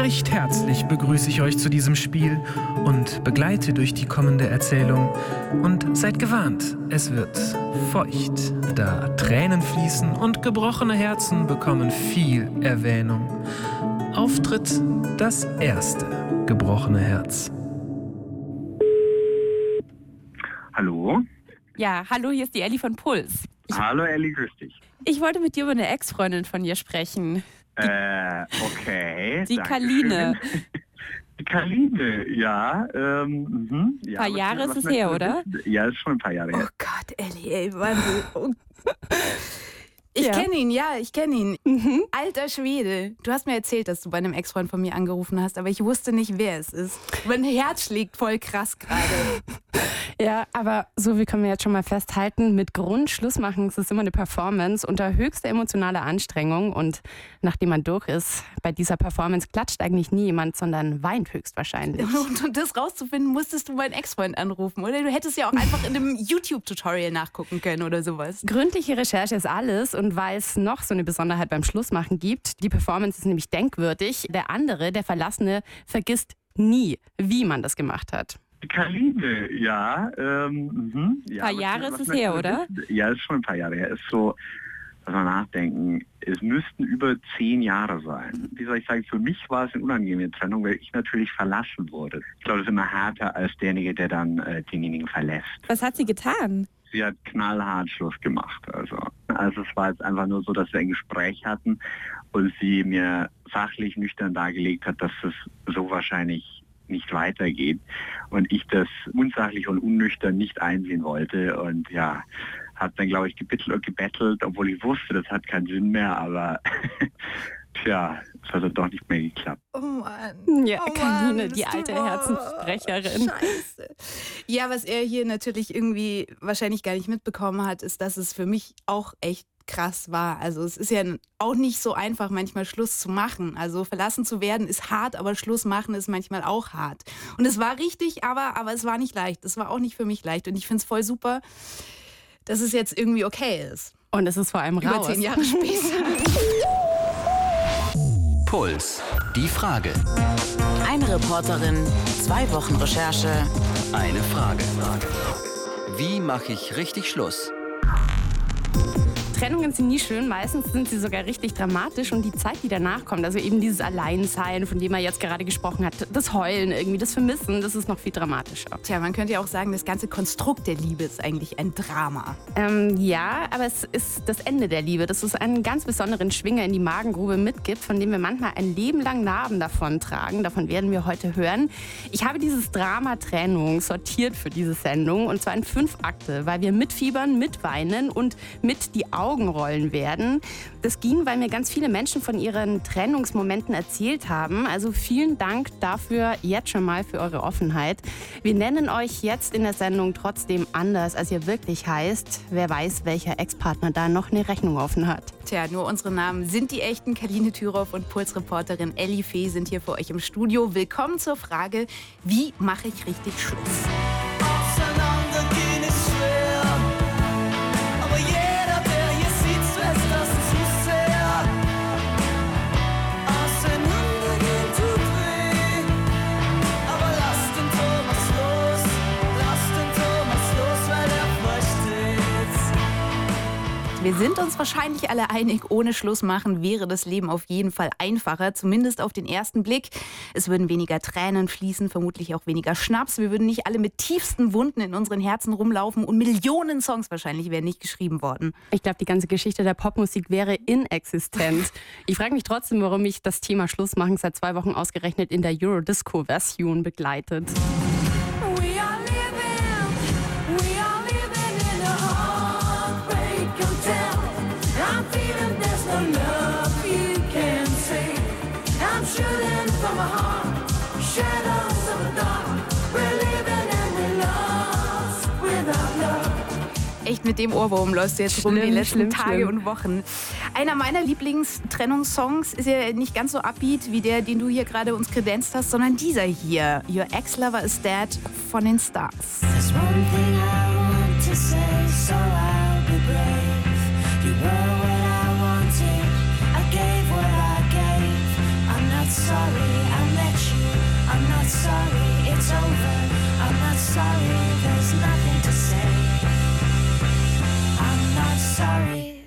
Recht herzlich begrüße ich euch zu diesem Spiel und begleite durch die kommende Erzählung. Und seid gewarnt, es wird feucht, da Tränen fließen und gebrochene Herzen bekommen viel Erwähnung. Auftritt das erste gebrochene Herz. Hallo? Ja, hallo, hier ist die Elli von Puls. Hallo Elli, grüß dich. Ich wollte mit dir über eine Ex-Freundin von dir sprechen. Okay. Die Kaline. Die Kaline, ja. Ein paar Jahre ist es her, oder? Ja, ist schon ein paar Jahre her. Oh Gott, Elli, ey, Wahnsinn. Ich Ja. kenne ihn. Alter Schwede. Du hast mir erzählt, dass du bei einem Ex-Freund von mir angerufen hast, aber ich wusste nicht, wer es ist. Mein Herz schlägt voll krass gerade. Ja, aber so wie können wir jetzt schon mal festhalten, mit Grund Schluss machen, es ist immer eine Performance unter höchster emotionaler Anstrengung und nachdem man durch ist, bei dieser Performance klatscht eigentlich nie jemand, sondern weint höchstwahrscheinlich. Und um das rauszufinden, musstest du meinen Ex-Freund anrufen, oder? Du hättest ja auch einfach in einem YouTube-Tutorial nachgucken können oder sowas. Gründliche Recherche ist alles und weil es noch so eine Besonderheit beim Schlussmachen gibt, die Performance ist nämlich denkwürdig, der andere, der Verlassene, vergisst nie, wie man das gemacht hat. Die Kaline, ja. Ein paar Jahre ist es her, oder? Ja, ist schon ein paar Jahre her. Ist so, lass mal nachdenken, es müssten über 10 Jahre sein. Wie soll ich sagen, für mich war es eine unangenehme Trennung, weil ich natürlich verlassen wurde. Ich glaube, das ist immer härter als derjenige, der dann denjenigen verlässt. Was hat sie getan? Sie hat knallhart Schluss gemacht. Also es war jetzt einfach nur so, dass wir ein Gespräch hatten und sie mir fachlich nüchtern dargelegt hat, dass es so wahrscheinlich nicht weitergeht und ich das unsachlich und unnüchtern nicht einsehen wollte und ja, hat dann glaube ich gebettelt, obwohl ich wusste, das hat keinen Sinn mehr, aber tja, es hat dann doch nicht mehr geklappt. Oh Mann. Ja, Kaline, die alte Herzensbrecherin. Scheiße. Ja, was er hier natürlich irgendwie wahrscheinlich gar nicht mitbekommen hat, ist, dass es für mich auch echt krass war. Also es ist ja auch nicht so einfach, manchmal Schluss zu machen. Also verlassen zu werden ist hart, aber Schluss machen ist manchmal auch hart. Und es war richtig, aber es war nicht leicht. Es war auch nicht für mich leicht. Und ich finde es voll super, dass es jetzt irgendwie okay ist. Und es ist vor allem Über raus. 10 Jahre später. Puls. Die Frage. Eine Reporterin, 2 Wochen Recherche. Eine Frage. Wie mache ich richtig Schluss? Trennungen sind nie schön, meistens sind sie sogar richtig dramatisch und die Zeit, die danach kommt, also eben dieses Alleinsein, von dem er jetzt gerade gesprochen hat, das Heulen irgendwie, das Vermissen, das ist noch viel dramatischer. Tja, man könnte ja auch sagen, das ganze Konstrukt der Liebe ist eigentlich ein Drama. Ja, aber es ist das Ende der Liebe, das es einen ganz besonderen Schwinger in die Magengrube mitgibt, von dem wir manchmal ein Leben lang Narben davon tragen. Davon werden wir heute hören. Ich habe dieses Drama Trennung sortiert für diese Sendung und zwar in 5 Akte, weil wir mitfiebern, mitweinen und mit die Augen rollen werden. Das ging, weil mir ganz viele Menschen von ihren Trennungsmomenten erzählt haben. Also vielen Dank dafür jetzt schon mal für eure Offenheit. Wir nennen euch jetzt in der Sendung trotzdem anders, als ihr wirklich heißt. Wer weiß, welcher Ex-Partner da noch eine Rechnung offen hat. Tja, nur unsere Namen sind die echten. Kaline Thüroff und Puls-Reporterin Elli Fee sind hier für euch im Studio. Willkommen zur Frage, wie mache ich richtig Schluss? Auseinandergehen ist schwer, aber jeder, der hier sieht, weiß, das zu sehr. Auseinandergehen tut weh, aber lasst den Thomas los, weil er frei steht. Wir sind uns wahrscheinlich alle einig, ohne Schluss machen wäre das Leben auf jeden Fall einfacher, zumindest auf den ersten Blick. Es würden weniger Tränen fließen, vermutlich auch weniger Schnaps. Wir würden nicht alle mit tiefsten Wunden in unseren Herzen rumlaufen und Millionen Songs wahrscheinlich wären nicht geschrieben worden. Ich glaube, die ganze Geschichte der Popmusik wäre inexistent. Ich frage mich trotzdem, warum mich das Thema Schlussmachen seit 2 Wochen ausgerechnet in der Eurodisco-Version begleitet. We are living in a heartbreak hotel. I'm feeling there's no love you can take. I'm shooting from my heart, shadows of the dark. We're living and we're lost without love. Echt, mit dem Ohrwurm läufst du jetzt rum die letzten Tage schlimm. und Wochen. Einer meiner Lieblingstrennungssongs ist ja nicht ganz so upbeat wie der, den du hier gerade uns kredenzt hast, sondern dieser hier, Your Ex-Lover is Dead von den Stars. There's one thing I want to say, so I'll be brave. You were what I wanted, I gave what I gave. I'm not sorry,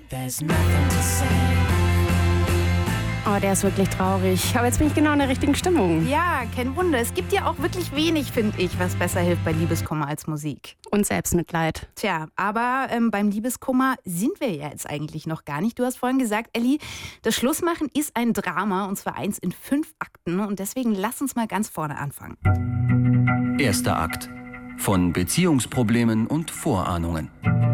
There's nothing to say. Oh, der ist wirklich traurig. Aber jetzt bin ich genau in der richtigen Stimmung. Ja, kein Wunder. Es gibt ja auch wirklich wenig, finde ich, was besser hilft bei Liebeskummer als Musik. Und Selbstmitleid. Tja, aber beim Liebeskummer sind wir ja jetzt eigentlich noch gar nicht. Du hast vorhin gesagt, Elli, das Schlussmachen ist ein Drama, und zwar 1 in 5 Akten. Und deswegen lass uns mal ganz vorne anfangen. Erster Akt. Von Beziehungsproblemen und Vorahnungen.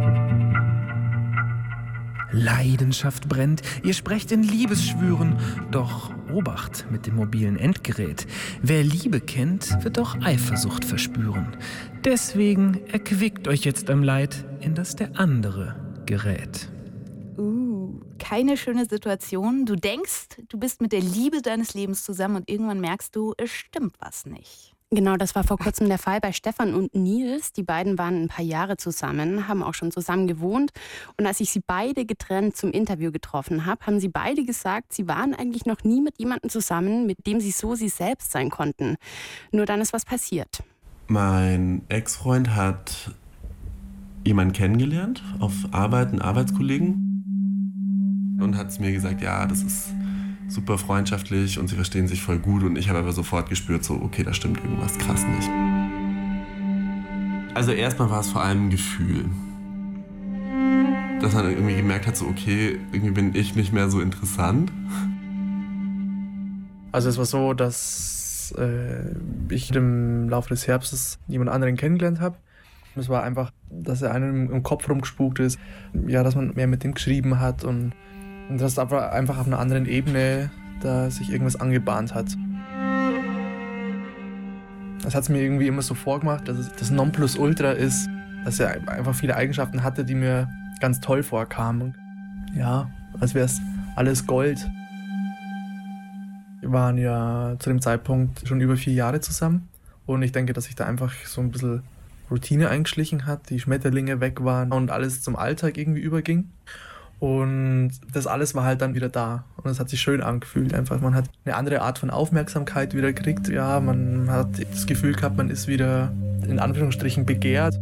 Leidenschaft brennt, ihr sprecht in Liebesschwüren. Doch Obacht mit dem mobilen Endgerät. Wer Liebe kennt, wird auch Eifersucht verspüren. Deswegen erquickt euch jetzt am Leid, in das der andere gerät. Keine schöne Situation. Du denkst, du bist mit der Liebe deines Lebens zusammen und irgendwann merkst du, es stimmt was nicht. Genau, das war vor kurzem der Fall bei Stefan und Nils. Die beiden waren ein paar Jahre zusammen, haben auch schon zusammen gewohnt. Und als ich sie beide getrennt zum Interview getroffen habe, haben sie beide gesagt, sie waren eigentlich noch nie mit jemandem zusammen, mit dem sie so sie selbst sein konnten. Nur dann ist was passiert. Mein Ex-Freund hat jemanden kennengelernt auf Arbeit, einen Arbeitskollegen. Und hat es mir gesagt, ja, das ist super freundschaftlich und sie verstehen sich voll gut. Und ich habe aber sofort gespürt, so, okay, da stimmt irgendwas krass nicht. Also erstmal war es vor allem ein Gefühl. Dass man irgendwie gemerkt hat, so, okay, irgendwie bin ich nicht mehr so interessant. Also es war so, dass ich im Laufe des Herbstes jemand anderen kennengelernt habe. Es war einfach, dass er einem im Kopf rumgespukt ist, ja, dass man mehr mit dem geschrieben hat und dass einfach auf einer anderen Ebene da sich irgendwas angebahnt hat. Das hat es mir irgendwie immer so vorgemacht, dass es das Nonplusultra ist, dass er einfach viele Eigenschaften hatte, die mir ganz toll vorkamen. Ja, als wäre es alles Gold. Wir waren ja zu dem Zeitpunkt schon über 4 Jahre zusammen und ich denke, dass sich da einfach so ein bisschen Routine eingeschlichen hat, die Schmetterlinge weg waren und alles zum Alltag irgendwie überging. Und das alles war halt dann wieder da. Und es hat sich schön angefühlt. Einfach, man hat eine andere Art von Aufmerksamkeit wieder gekriegt. Ja, man hat das Gefühl gehabt, man ist wieder in Anführungsstrichen begehrt.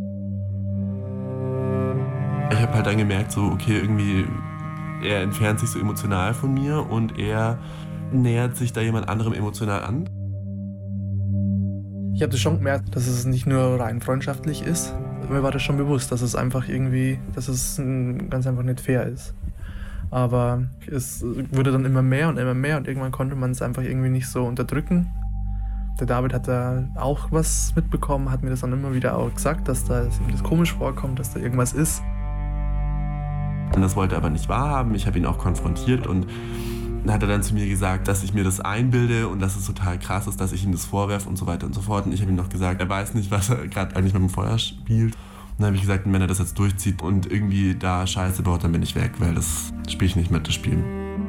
Ich habe halt dann gemerkt, so, okay, irgendwie, er entfernt sich so emotional von mir und er nähert sich da jemand anderem emotional an. Ich habe das schon gemerkt, dass es nicht nur rein freundschaftlich ist. Mir war das schon bewusst, dass es einfach irgendwie, dass es ganz einfach nicht fair ist. Aber es wurde dann immer mehr und irgendwann konnte man es einfach irgendwie nicht so unterdrücken. Der David hat da auch was mitbekommen, hat mir das dann immer wieder auch gesagt, dass da ihm das komisch vorkommt, dass da irgendwas ist. Und das wollte er aber nicht wahrhaben. Ich habe ihn auch konfrontiert und dann hat er dann zu mir gesagt, dass ich mir das einbilde und dass es total krass ist, dass ich ihm das vorwerfe und so weiter und so fort. Und ich habe ihm noch gesagt, er weiß nicht, was er gerade eigentlich mit dem Feuer spielt. Und dann habe ich gesagt, wenn er das jetzt durchzieht und irgendwie da Scheiße baut, dann bin ich weg, weil das spiele ich nicht mit, das Spiel.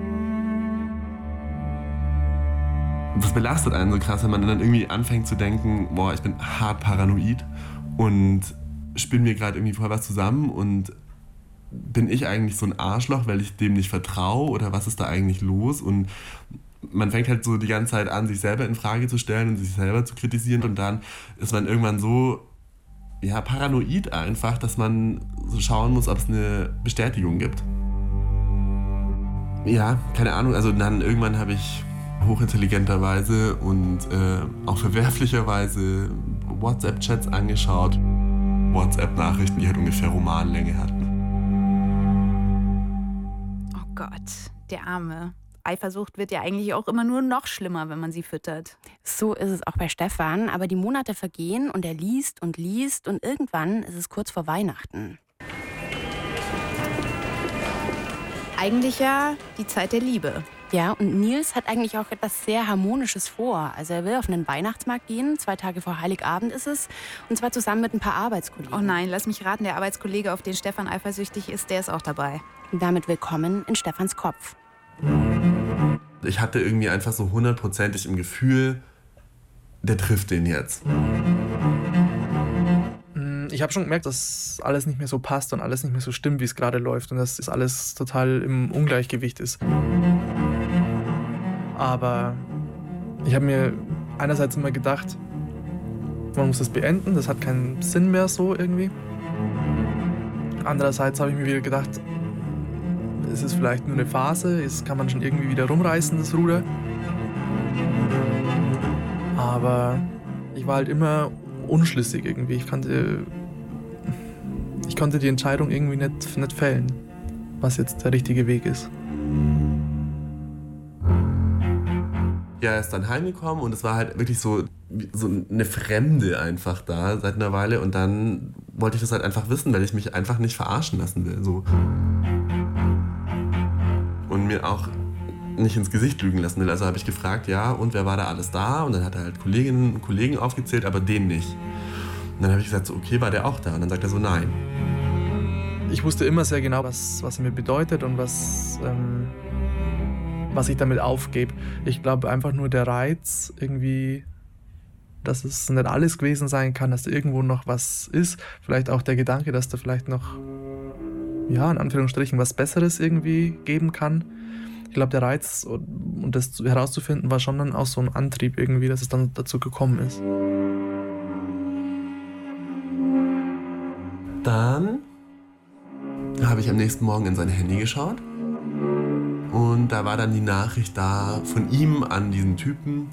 Das belastet einen so krass, wenn man dann irgendwie anfängt zu denken, boah, ich bin hart paranoid und spinne mir gerade irgendwie voll was zusammen und bin ich eigentlich so ein Arschloch, weil ich dem nicht vertraue oder was ist da eigentlich los? Und man fängt halt so die ganze Zeit an, sich selber in Frage zu stellen und sich selber zu kritisieren und dann ist man irgendwann so, ja, paranoid einfach, dass man so schauen muss, ob es eine Bestätigung gibt. Ja, keine Ahnung, also dann irgendwann habe ich hochintelligenterweise und auch verwerflicherweise WhatsApp-Chats angeschaut, WhatsApp-Nachrichten, die halt ungefähr Romanlänge hatten. Oh Gott, der Arme. Eifersucht wird ja eigentlich auch immer nur noch schlimmer, wenn man sie füttert. So ist es auch bei Stefan, aber die Monate vergehen und er liest und irgendwann ist es kurz vor Weihnachten. Eigentlich ja die Zeit der Liebe. Ja, und Nils hat eigentlich auch etwas sehr Harmonisches vor. Also er will auf einen Weihnachtsmarkt gehen, 2 Tage vor Heiligabend ist es, und zwar zusammen mit ein paar Arbeitskollegen. Oh nein, lass mich raten, der Arbeitskollege, auf den Stefan eifersüchtig ist, der ist auch dabei. Damit willkommen in Stefans Kopf. Ich hatte irgendwie einfach so 100%ig im Gefühl, der trifft den jetzt. Ich habe schon gemerkt, dass alles nicht mehr so passt und alles nicht mehr so stimmt, wie es gerade läuft und dass das alles total im Ungleichgewicht ist. Aber ich habe mir einerseits immer gedacht, man muss das beenden, das hat keinen Sinn mehr so irgendwie. Andererseits habe ich mir wieder gedacht, ist es vielleicht nur eine Phase, kann man schon irgendwie wieder rumreißen, das Ruder. Aber ich war halt immer unschlüssig irgendwie. Ich konnte die Entscheidung irgendwie nicht fällen, was jetzt der richtige Weg ist. Ja, er ist dann heimgekommen und es war halt wirklich so eine Fremde einfach da seit einer Weile. Und dann wollte ich das halt einfach wissen, weil ich mich einfach nicht verarschen lassen will. So. Und mir auch nicht ins Gesicht lügen lassen will. Also habe ich gefragt, ja, und wer war da alles da? Und dann hat er halt Kolleginnen und Kollegen aufgezählt, aber den nicht. Und dann habe ich gesagt, so, okay, war der auch da? Und dann sagt er so, nein. Ich wusste immer sehr genau, was er mir bedeutet und was ich damit aufgebe. Ich glaube einfach nur der Reiz irgendwie, dass es nicht alles gewesen sein kann, dass da irgendwo noch was ist. Vielleicht auch der Gedanke, dass da vielleicht noch, ja, in Anführungsstrichen was Besseres irgendwie geben kann. Ich glaube, der Reiz und das herauszufinden war schon dann auch so ein Antrieb irgendwie, dass es dann dazu gekommen ist. Dann habe ich am nächsten Morgen in sein Handy geschaut und da war dann die Nachricht da von ihm an diesen Typen.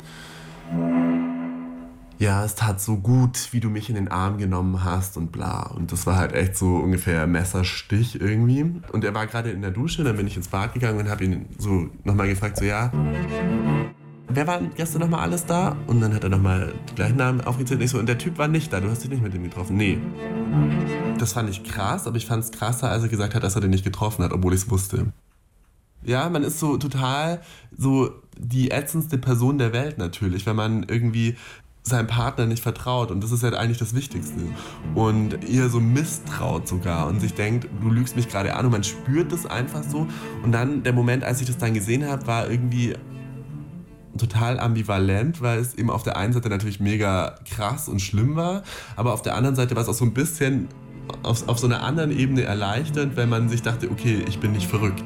Ja, es tat so gut, wie du mich in den Arm genommen hast und bla. Und das war halt echt so ungefähr Messerstich irgendwie. Und er war gerade in der Dusche, dann bin ich ins Bad gegangen und habe ihn so nochmal gefragt, so ja, wer war gestern nochmal alles da? Und dann hat er nochmal die gleichen Namen aufgezählt. Und ich so, und der Typ war nicht da, du hast dich nicht mit ihm getroffen. Nee. Das fand ich krass, aber ich fand es krasser, als er gesagt hat, dass er den nicht getroffen hat, obwohl ich es wusste. Ja, man ist so total so die ätzendste Person der Welt natürlich, wenn man irgendwie seinem Partner nicht vertraut. Und das ist ja eigentlich das Wichtigste. Und ihr so misstraut sogar und sich denkt, du lügst mich gerade an und man spürt das einfach so. Und dann der Moment, als ich das dann gesehen habe, war irgendwie total ambivalent, weil es eben auf der einen Seite natürlich mega krass und schlimm war, aber auf der anderen Seite war es auch so ein bisschen auf so einer anderen Ebene erleichternd, weil man sich dachte, okay, ich bin nicht verrückt.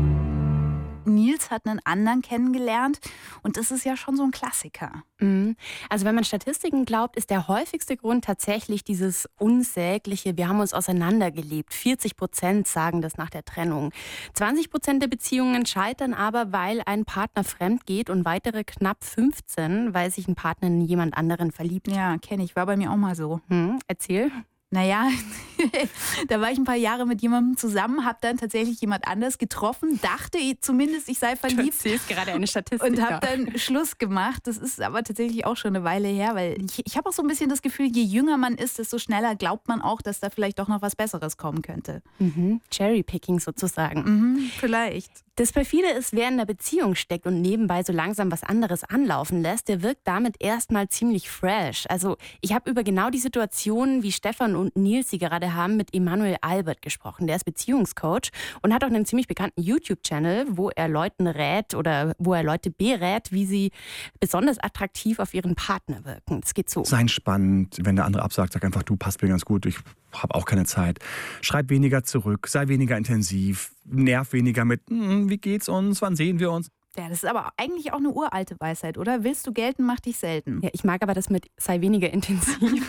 Nils hat einen anderen kennengelernt und das ist ja schon so ein Klassiker. Also wenn man Statistiken glaubt, ist der häufigste Grund tatsächlich dieses unsägliche, wir haben uns auseinandergelebt. 40% sagen das nach der Trennung. 20% der Beziehungen scheitern aber, weil ein Partner fremd geht und weitere knapp 15, weil sich ein Partner in jemand anderen verliebt. Ja, kenne ich, war bei mir auch mal so. Erzähl. Naja, da war ich ein paar Jahre mit jemandem zusammen, habe dann tatsächlich jemand anders getroffen, dachte zumindest, ich sei verliebt. Du erzählst gerade eine Statistik. Und habe dann Schluss gemacht. Das ist aber tatsächlich auch schon eine Weile her, weil ich habe auch so ein bisschen das Gefühl, je jünger man ist, desto schneller glaubt man auch, dass da vielleicht doch noch was Besseres kommen könnte. Cherrypicking sozusagen. Vielleicht. Das perfide ist, wer in der Beziehung steckt und nebenbei so langsam was anderes anlaufen lässt, der wirkt damit erstmal ziemlich fresh. Also ich habe über genau die Situation, wie Stefan und Nils sie gerade haben, mit Emanuel Albert gesprochen. Der ist Beziehungscoach und hat auch einen ziemlich bekannten YouTube-Channel, wo er Leuten rät oder wo er Leute berät, wie sie besonders attraktiv auf ihren Partner wirken. Das geht so. Sei entspannt, wenn der andere absagt, sag einfach, du passt mir ganz gut, ich habe auch keine Zeit. Schreib weniger zurück, sei weniger intensiv, nerv weniger mit, wie geht's uns, wann sehen wir uns? Ja, das ist aber eigentlich auch eine uralte Weisheit, oder? Willst du gelten, mach dich selten. Ja, ich mag aber das mit sei weniger intensiv.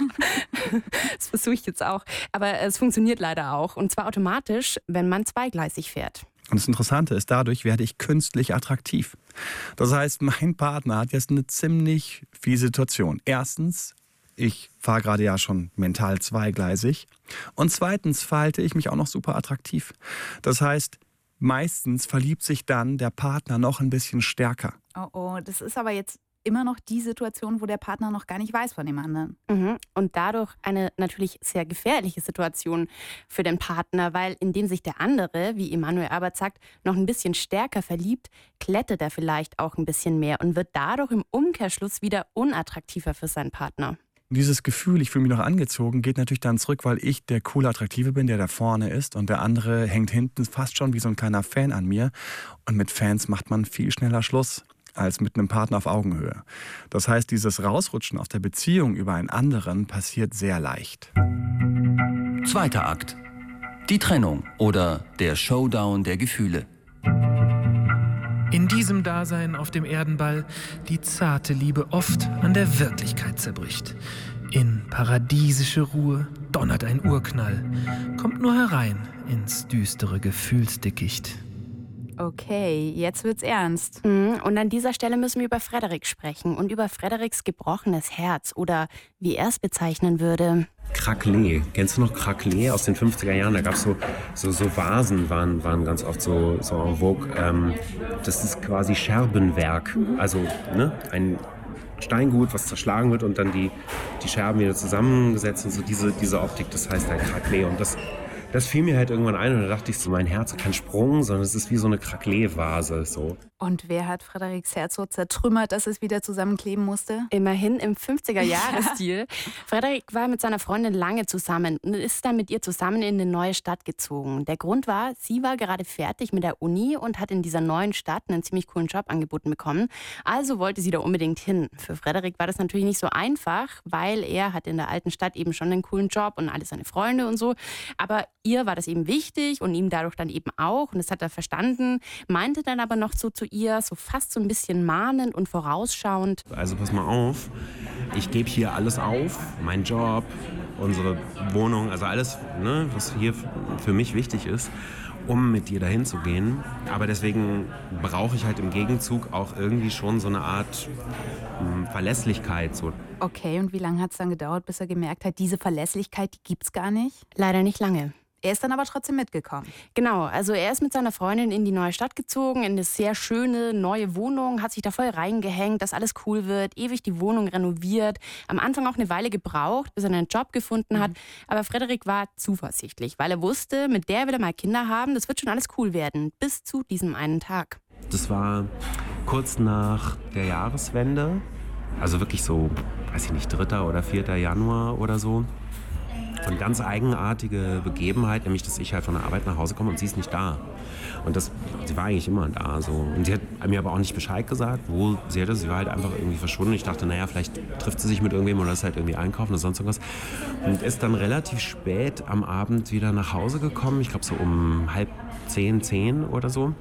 Das versuche ich jetzt auch. Aber es funktioniert leider auch. Und zwar automatisch, wenn man zweigleisig fährt. Und das Interessante ist, dadurch werde ich künstlich attraktiv. Das heißt, mein Partner hat jetzt eine ziemlich fiese Situation. Erstens, ich fahre gerade ja schon mental zweigleisig. Und zweitens verhalte ich mich auch noch super attraktiv. Das heißt, meistens verliebt sich dann der Partner noch ein bisschen stärker. Oh, das ist aber jetzt immer noch die Situation, wo der Partner noch gar nicht weiß von dem anderen. Und dadurch eine natürlich sehr gefährliche Situation für den Partner, weil indem sich der andere, wie Emanuel Albert sagt, noch ein bisschen stärker verliebt, klettert er vielleicht auch ein bisschen mehr und wird dadurch im Umkehrschluss wieder unattraktiver für seinen Partner. Dieses Gefühl, ich fühle mich noch angezogen, geht natürlich dann zurück, weil ich der coole Attraktive bin, der da vorne ist und der andere hängt hinten fast schon wie so ein kleiner Fan an mir. Und mit Fans macht man viel schneller Schluss als mit einem Partner auf Augenhöhe. Das heißt, dieses Rausrutschen aus der Beziehung über einen anderen passiert sehr leicht. Zweiter Akt. Die Trennung oder der Showdown der Gefühle. In diesem Dasein auf dem Erdenball die zarte Liebe oft an der Wirklichkeit zerbricht. In paradiesische Ruhe donnert ein Urknall, kommt nur herein ins düstere Gefühlsdickicht. Okay, jetzt wird's ernst. Und an dieser Stelle müssen wir über Frederik sprechen und über Frederiks gebrochenes Herz oder wie er es bezeichnen würde. Craquelé. Kennst du noch Craquelé aus den 50er Jahren? Da gab es so Vasen, waren ganz oft so en vogue. Das ist quasi Scherbenwerk. Also ein Steingut, was zerschlagen wird und dann die Scherben wieder zusammengesetzt und so diese Optik, das heißt halt Craquelé. Und das fiel mir halt irgendwann ein und da dachte ich so, mein Herz hat keinen Sprung, sondern es ist wie so eine Craquelé-Vase. So. Und wer hat Frederiks Herz so zertrümmert, dass es wieder zusammenkleben musste? Immerhin im 50er-Jahres-Stil. Frederik war mit seiner Freundin lange zusammen und ist dann mit ihr zusammen in eine neue Stadt gezogen. Der Grund war, sie war gerade fertig mit der Uni und hat in dieser neuen Stadt einen ziemlich coolen Job angeboten bekommen. Also wollte sie da unbedingt hin. Für Frederik war das natürlich nicht so einfach, weil er hat in der alten Stadt eben schon einen coolen Job und alle seine Freunde und so. Aber ihr war das eben wichtig und ihm dadurch dann eben auch. Und das hat er verstanden, meinte dann aber noch so zu ihr, so fast so ein bisschen mahnend und vorausschauend. Also pass mal auf, ich gebe hier alles auf, meinen Job, unsere Wohnung, also alles, was hier für mich wichtig ist, um mit dir dahin zu gehen. Aber deswegen brauche ich halt im Gegenzug auch irgendwie schon so eine Art Verlässlichkeit. So. Okay, und wie lange hat es dann gedauert, bis er gemerkt hat, diese Verlässlichkeit, die gibt's gar nicht? Leider nicht lange. Er ist dann aber trotzdem mitgekommen. Genau, also er ist mit seiner Freundin in die neue Stadt gezogen, in eine sehr schöne neue Wohnung, hat sich da voll reingehängt, dass alles cool wird, ewig die Wohnung renoviert. Am Anfang auch eine Weile gebraucht, bis er einen Job gefunden hat. Aber Frederik war zuversichtlich, weil er wusste, mit der will er mal Kinder haben, das wird schon alles cool werden, bis zu diesem einen Tag. Das war kurz nach der Jahreswende, also wirklich so, weiß ich nicht, 3. oder 4. Januar oder so. So eine ganz eigenartige Begebenheit, nämlich, dass ich halt von der Arbeit nach Hause komme und sie ist nicht da. Und sie war eigentlich immer da. So. Und sie hat mir aber auch nicht Bescheid gesagt, wo sie hatte. Sie war halt einfach irgendwie verschwunden. Ich dachte, naja, vielleicht trifft sie sich mit irgendwem oder ist halt irgendwie einkaufen oder sonst irgendwas. Und ist dann relativ spät am Abend wieder nach Hause gekommen. Ich glaube so um 9:30, 10 oder so.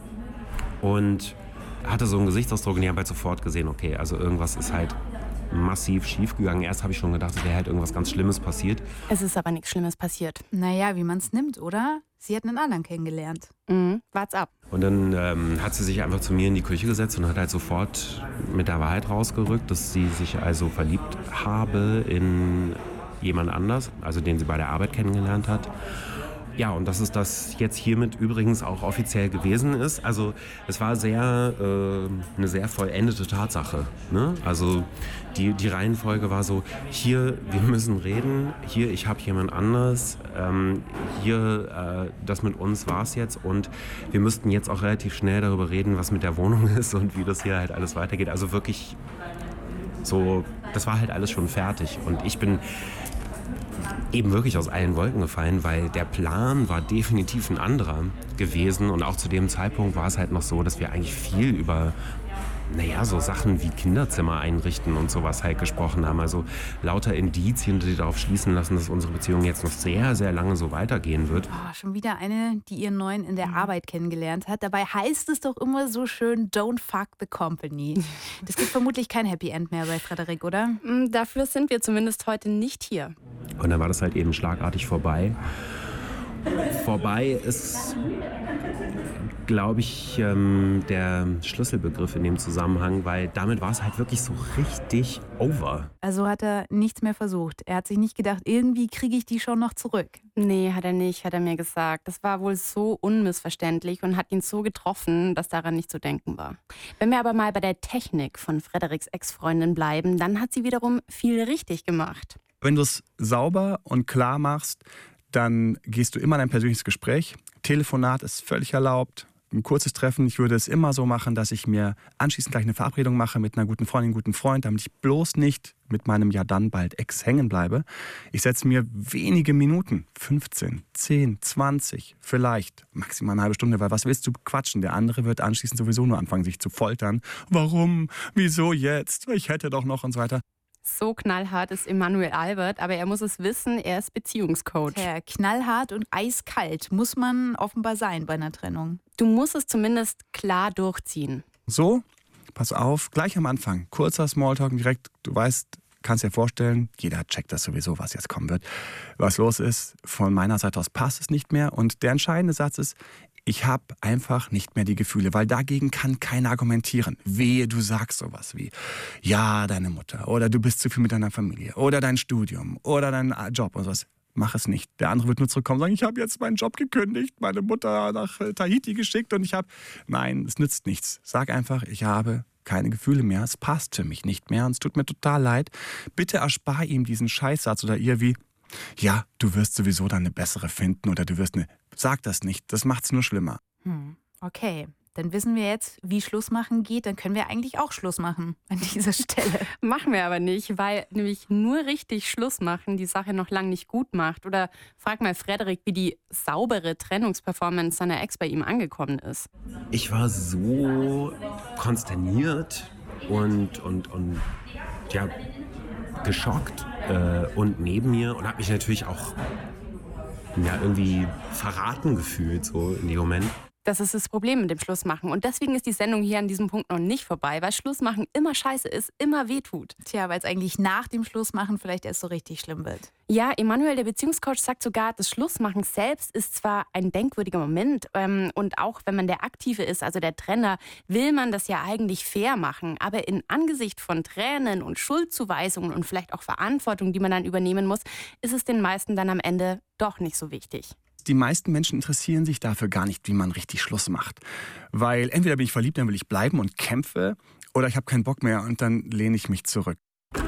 Und hatte so einen Gesichtsausdruck und ich habe halt sofort gesehen, okay, also irgendwas ist halt massiv schief gegangen. Erst habe ich schon gedacht, es wäre halt irgendwas ganz Schlimmes passiert. Es ist aber nichts Schlimmes passiert. Naja, wie man es nimmt, oder? Sie hat einen anderen kennengelernt. Wart's ab. Und dann hat sie sich einfach zu mir in die Küche gesetzt und hat halt sofort mit der Wahrheit rausgerückt, dass sie sich also verliebt habe in jemand anders, also den sie bei der Arbeit kennengelernt hat. Ja, und dass es das jetzt hiermit übrigens auch offiziell gewesen ist. Also es war eine sehr vollendete Tatsache. Ne? Also die Reihenfolge war so, hier, wir müssen reden, hier, ich habe jemand anders, hier, das mit uns war es jetzt und wir müssten jetzt auch relativ schnell darüber reden, was mit der Wohnung ist und wie das hier halt alles weitergeht. Also wirklich so, das war halt alles schon fertig und ich bin eben wirklich aus allen Wolken gefallen, weil der Plan war definitiv ein anderer gewesen und auch zu dem Zeitpunkt war es halt noch so, dass wir eigentlich viel über so Sachen wie Kinderzimmer einrichten und sowas halt gesprochen haben. Also lauter Indizien, die darauf schließen lassen, dass unsere Beziehung jetzt noch sehr, sehr lange so weitergehen wird. Oh, schon wieder eine, die ihren Neuen in der Arbeit kennengelernt hat. Dabei heißt es doch immer so schön, don't fuck the company. Das gibt vermutlich kein Happy End mehr bei Frederik, oder? Dafür sind wir zumindest heute nicht hier. Und dann war das halt eben schlagartig vorbei. Vorbei ist, glaube ich, der Schlüsselbegriff in dem Zusammenhang, weil damit war es halt wirklich so richtig over. Also hat er nichts mehr versucht. Er hat sich nicht gedacht, irgendwie kriege ich die schon noch zurück. Nee, hat er nicht, hat er mir gesagt. Das war wohl so unmissverständlich und hat ihn so getroffen, dass daran nicht zu denken war. Wenn wir aber mal bei der Technik von Frederiks Ex-Freundin bleiben, dann hat sie wiederum viel richtig gemacht. Wenn du es sauber und klar machst, dann gehst du immer in ein persönliches Gespräch. Telefonat ist völlig erlaubt. Ein kurzes Treffen. Ich würde es immer so machen, dass ich mir anschließend gleich eine Verabredung mache mit einer guten Freundin, guten Freund, damit ich bloß nicht mit meinem ja dann bald Ex hängen bleibe. Ich setze mir wenige Minuten, 15, 10, 20, vielleicht maximal eine halbe Stunde, weil was willst du quatschen? Der andere wird anschließend sowieso nur anfangen, sich zu foltern. Warum? Wieso jetzt? Ich hätte doch noch und so weiter. So knallhart ist Emanuel Albert, aber er muss es wissen, er ist Beziehungscoach. Ja, knallhart und eiskalt muss man offenbar sein bei einer Trennung. Du musst es zumindest klar durchziehen. So, pass auf, gleich am Anfang, kurzer Smalltalk direkt, du weißt, kannst dir vorstellen, jeder checkt das sowieso, was jetzt kommen wird. Was los ist, von meiner Seite aus passt es nicht mehr und der entscheidende Satz ist, Ich habe einfach nicht mehr die Gefühle, weil dagegen kann keiner argumentieren. Wehe, du sagst sowas wie, ja, deine Mutter oder du bist zu viel mit deiner Familie oder dein Studium oder dein Job und sowas. Mach es nicht. Der andere wird nur zurückkommen und sagen, ich habe jetzt meinen Job gekündigt, meine Mutter nach Tahiti geschickt und ich habe... Nein, es nützt nichts. Sag einfach, ich habe keine Gefühle mehr, es passt für mich nicht mehr und es tut mir total leid. Bitte erspar ihm diesen Scheißsatz oder ihr wie, ja, du wirst sowieso dann eine bessere finden oder du wirst eine... Sag das nicht, das macht's nur schlimmer. Okay, dann wissen wir jetzt, wie Schluss machen geht. Dann können wir eigentlich auch Schluss machen an dieser Stelle. Machen wir aber nicht, weil nämlich nur richtig Schluss machen die Sache noch lang nicht gut macht. Oder frag mal Frederik, wie die saubere Trennungsperformance seiner Ex bei ihm angekommen ist. Ich war so konsterniert und ja, geschockt und neben mir und habe mich natürlich auch irgendwie verraten gefühlt so in dem Moment. Das ist das Problem mit dem Schlussmachen. Und deswegen ist die Sendung hier an diesem Punkt noch nicht vorbei, weil Schlussmachen immer scheiße ist, immer wehtut. Tja, weil es eigentlich nach dem Schlussmachen vielleicht erst so richtig schlimm wird. Ja, Emanuel, der Beziehungscoach, sagt sogar, das Schlussmachen selbst ist zwar ein denkwürdiger Moment und auch wenn man der Aktive ist, also der Trenner, will man das ja eigentlich fair machen. Aber in Angesicht von Tränen und Schuldzuweisungen und vielleicht auch Verantwortung, die man dann übernehmen muss, ist es den meisten dann am Ende doch nicht so wichtig. Die meisten Menschen interessieren sich dafür gar nicht, wie man richtig Schluss macht. Weil entweder bin ich verliebt, dann will ich bleiben und kämpfe, oder ich habe keinen Bock mehr und dann lehne ich mich zurück.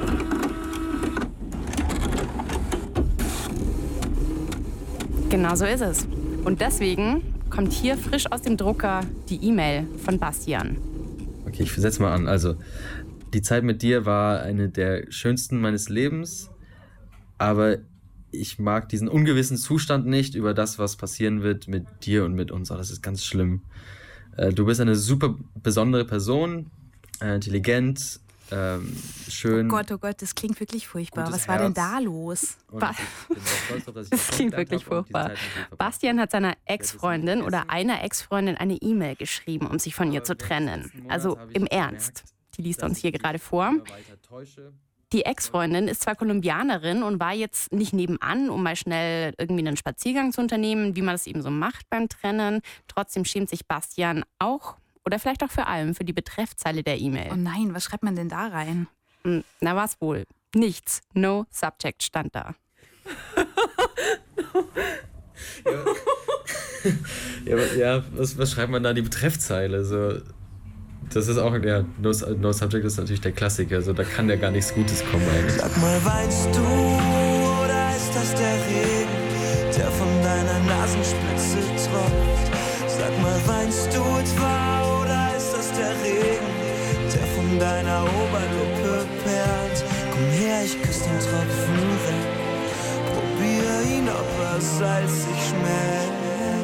Genau so ist es. Und deswegen kommt hier frisch aus dem Drucker die E-Mail von Bastian. Okay, ich setze mal an. Also, die Zeit mit dir war eine der schönsten meines Lebens, aber ich mag diesen ungewissen Zustand nicht über das, was passieren wird mit dir und mit uns. Oh, das ist ganz schlimm. Du bist eine super besondere Person, intelligent, schön. Oh Gott, das klingt wirklich furchtbar. Was war denn da los? Das klingt wirklich furchtbar. Bastian hat seiner Ex-Freundin oder einer Ex-Freundin eine E-Mail geschrieben, um sich von ihr zu trennen. Also im Ernst. Die liest er uns hier gerade vor. Die Ex-Freundin ist zwar Kolumbianerin und war jetzt nicht nebenan, um mal schnell irgendwie einen Spaziergang zu unternehmen, wie man das eben so macht beim Trennen. Trotzdem schämt sich Bastian auch oder vielleicht auch vor allem für die Betreffzeile der E-Mail. Oh nein, was schreibt man denn da rein? Na, was wohl? Nichts. No subject stand da. Was schreibt man da in die Betreffzeile? So, das ist auch, ja, no subject ist natürlich der Klassiker, also da kann ja gar nichts Gutes kommen eigentlich. Sag mal, weinst du oder ist das der Regen, der von deiner Nasenspitze tropft? Sag mal, weinst du etwa oder ist das der Regen, der von deiner Oberlippe perlt? Komm her, ich küsse den Tropfen weg, probier ihn, ob er salzig schmeckt.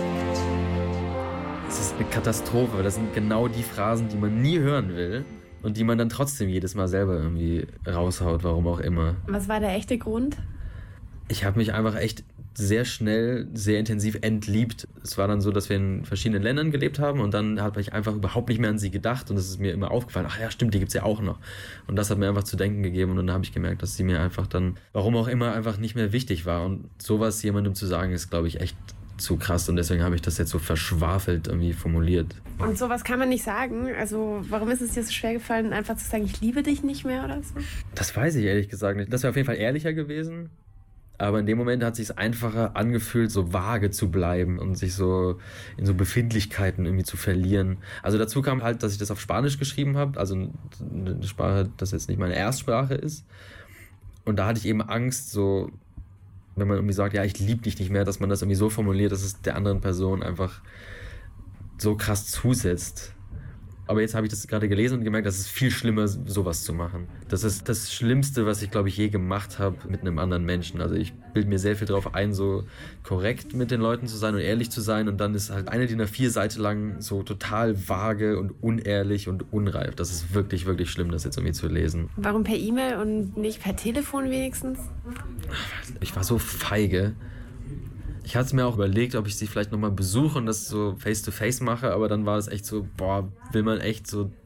Das ist eine Katastrophe, weil das sind genau die Phrasen, die man nie hören will und die man dann trotzdem jedes Mal selber irgendwie raushaut, warum auch immer. Was war der echte Grund? Ich habe mich einfach echt sehr schnell, sehr intensiv entliebt. Es war dann so, dass wir in verschiedenen Ländern gelebt haben und dann habe ich einfach überhaupt nicht mehr an sie gedacht und es ist mir immer aufgefallen, ach ja stimmt, die gibt's ja auch noch. Und das hat mir einfach zu denken gegeben und dann habe ich gemerkt, dass sie mir einfach dann, warum auch immer, einfach nicht mehr wichtig war. Und sowas jemandem zu sagen, ist, glaube ich, echt zu krass und deswegen habe ich das jetzt so verschwafelt irgendwie formuliert. Und sowas kann man nicht sagen? Also warum ist es dir so schwer gefallen, einfach zu sagen, ich liebe dich nicht mehr oder so? Das weiß ich ehrlich gesagt nicht. Das wäre auf jeden Fall ehrlicher gewesen. Aber in dem Moment hat es sich einfacher angefühlt, so vage zu bleiben und sich so in so Befindlichkeiten irgendwie zu verlieren. Also dazu kam halt, dass ich das auf Spanisch geschrieben habe, also eine Sprache, das jetzt nicht meine Erstsprache ist. Und da hatte ich eben Angst, so, wenn man irgendwie sagt, ja, ich liebe dich nicht mehr, dass man das irgendwie so formuliert, dass es der anderen Person einfach so krass zusetzt. Aber jetzt habe ich das gerade gelesen und gemerkt, dass es viel schlimmer ist, sowas zu machen. Das ist das Schlimmste, was ich, glaube ich, je gemacht habe mit einem anderen Menschen. Also ich bilde mir sehr viel darauf ein, so korrekt mit den Leuten zu sein und ehrlich zu sein. Und dann ist halt eine DIN A4 Seite lang so total vage und unehrlich und unreif. Das ist wirklich, wirklich schlimm, das jetzt irgendwie zu lesen. Warum per E-Mail und nicht per Telefon wenigstens? Ich war so feige. Ich hatte es mir auch überlegt, ob ich sie vielleicht nochmal besuche und das so face-to-face mache, aber dann war es echt so, boah, will man echt so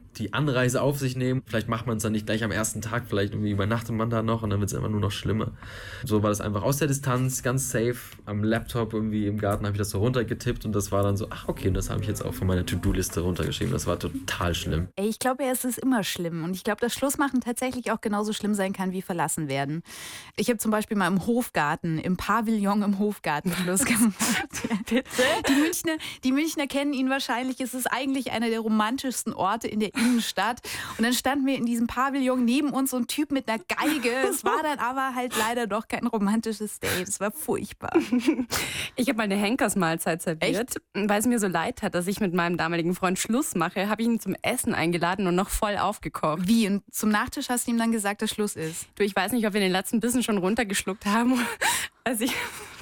die Anreise auf sich nehmen. Vielleicht macht man es dann nicht gleich am ersten Tag, vielleicht irgendwie übernachtet man da noch und dann wird es einfach nur noch schlimmer. So war das einfach aus der Distanz, ganz safe, am Laptop irgendwie im Garten habe ich das so runtergetippt und das war dann so, ach okay, das habe ich jetzt auch von meiner To-Do-Liste runtergeschrieben. Das war total schlimm. Ey, ich glaube, es ist immer schlimm. Und ich glaube, dass Schlussmachen tatsächlich auch genauso schlimm sein kann wie verlassen werden. Ich habe zum Beispiel mal im Hofgarten, im Pavillon im Hofgarten Schluss gemacht. Bitte? Die Münchner kennen ihn wahrscheinlich. Es ist eigentlich einer der romantischsten Orte in der Innenstadt. Und dann standen wir in diesem Pavillon neben uns so ein Typ mit einer Geige. Es war dann aber halt leider doch kein romantisches Date. Es war furchtbar. Ich habe mal eine Henkersmahlzeit serviert. Echt? Weil es mir so leid hat, dass ich mit meinem damaligen Freund Schluss mache, habe ich ihn zum Essen eingeladen und noch voll aufgekocht. Wie? Und zum Nachtisch hast du ihm dann gesagt, dass Schluss ist? Du, ich weiß nicht, ob wir den letzten Bissen schon runtergeschluckt haben, als ich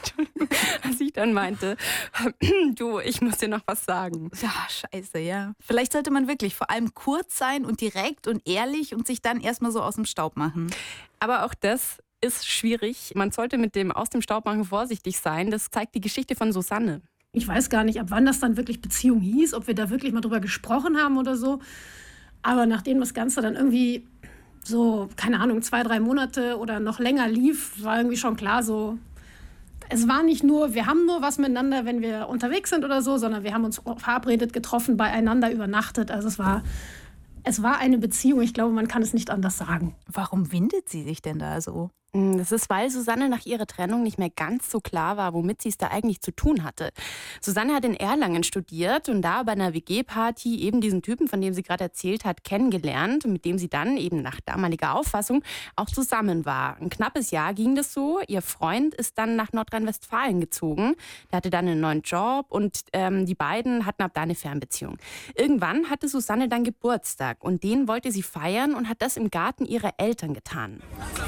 dann meinte, du, ich muss dir noch was sagen. Ja, scheiße, ja. Vielleicht sollte man wirklich vor allem kurz sein und direkt und ehrlich und sich dann erstmal so aus dem Staub machen. Aber auch das ist schwierig. Man sollte mit dem aus dem Staub machen vorsichtig sein. Das zeigt die Geschichte von Susanne. Ich weiß gar nicht, ab wann das dann wirklich Beziehung hieß, ob wir da wirklich mal drüber gesprochen haben oder so. Aber nachdem das Ganze dann irgendwie so, keine Ahnung, 2-3 Monate oder noch länger lief, war irgendwie schon klar so, es war nicht nur, wir haben nur was miteinander, wenn wir unterwegs sind oder so, sondern wir haben uns verabredet, getroffen, beieinander übernachtet. Also es war eine Beziehung. Ich glaube, man kann es nicht anders sagen. Warum windet sie sich denn da so? Das ist, weil Susanne nach ihrer Trennung nicht mehr ganz so klar war, womit sie es da eigentlich zu tun hatte. Susanne hat in Erlangen studiert und da bei einer WG-Party eben diesen Typen, von dem sie gerade erzählt hat, kennengelernt, mit dem sie dann eben nach damaliger Auffassung auch zusammen war. Ein knappes Jahr ging das so. Ihr Freund ist dann nach Nordrhein-Westfalen gezogen. Der hatte dann einen neuen Job und die beiden hatten ab da eine Fernbeziehung. Irgendwann hatte Susanne dann Geburtstag und den wollte sie feiern und hat das im Garten ihrer Eltern getan.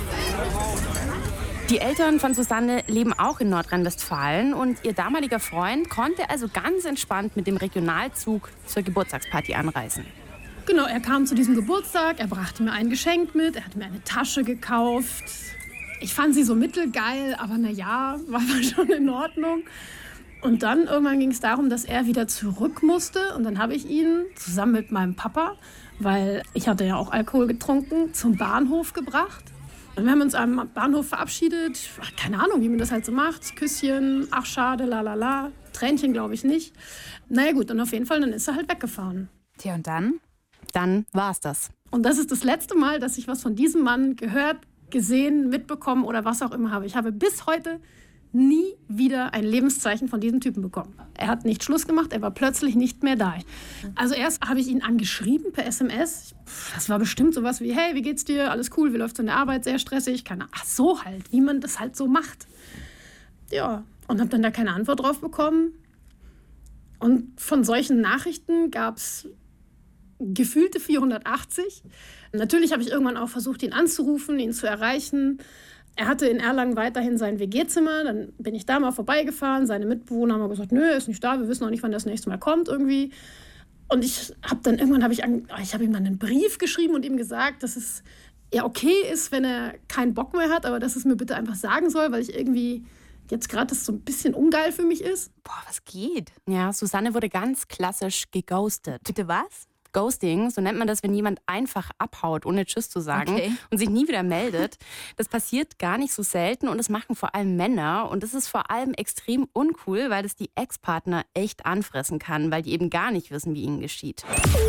Die Eltern von Susanne leben auch in Nordrhein-Westfalen und ihr damaliger Freund konnte also ganz entspannt mit dem Regionalzug zur Geburtstagsparty anreisen. Genau, er kam zu diesem Geburtstag, er brachte mir ein Geschenk mit, er hat mir eine Tasche gekauft. Ich fand sie so mittelgeil, aber naja, war schon in Ordnung. Und dann irgendwann ging es darum, dass er wieder zurück musste und dann habe ich ihn zusammen mit meinem Papa, weil ich hatte ja auch Alkohol getrunken, zum Bahnhof gebracht. Und wir haben uns am Bahnhof verabschiedet. Keine Ahnung, wie man das halt so macht. Küsschen, ach schade, lalala. Tränchen glaube ich nicht. Naja gut, und auf jeden Fall, dann ist er halt weggefahren. Tja, und dann? Dann war es das. Und das ist das letzte Mal, dass ich was von diesem Mann gehört, gesehen, mitbekommen oder was auch immer habe. Ich habe bis heute nie wieder ein Lebenszeichen von diesem Typen bekommen. Er hat nicht Schluss gemacht, er war plötzlich nicht mehr da. Also erst habe ich ihn angeschrieben per SMS. Das war bestimmt sowas wie, hey, wie geht's dir? Alles cool, wie läuft's in der Arbeit? Sehr stressig. Ach so halt, wie man das halt so macht. Ja, und habe dann da keine Antwort drauf bekommen. Und von solchen Nachrichten gab es gefühlte 480. Natürlich habe ich irgendwann auch versucht, ihn anzurufen, ihn zu erreichen. Er hatte in Erlangen weiterhin sein WG-Zimmer, dann bin ich da mal vorbeigefahren, seine Mitbewohner haben gesagt, nö, er ist nicht da, wir wissen auch nicht, wann das nächste Mal kommt irgendwie. Und ich habe dann irgendwann, ich habe ihm dann einen Brief geschrieben und ihm gesagt, dass es ja okay ist, wenn er keinen Bock mehr hat, aber dass es mir bitte einfach sagen soll, weil ich irgendwie jetzt gerade das so ein bisschen ungeil für mich ist. Boah, was geht? Ja, Susanne wurde ganz klassisch geghostet. Bitte was? Ghosting, so nennt man das, wenn jemand einfach abhaut, ohne Tschüss zu sagen und sich nie wieder meldet. Das passiert gar nicht so selten und das machen vor allem Männer. Und das ist vor allem extrem uncool, weil das die Ex-Partner echt anfressen kann, weil die eben gar nicht wissen, wie ihnen geschieht.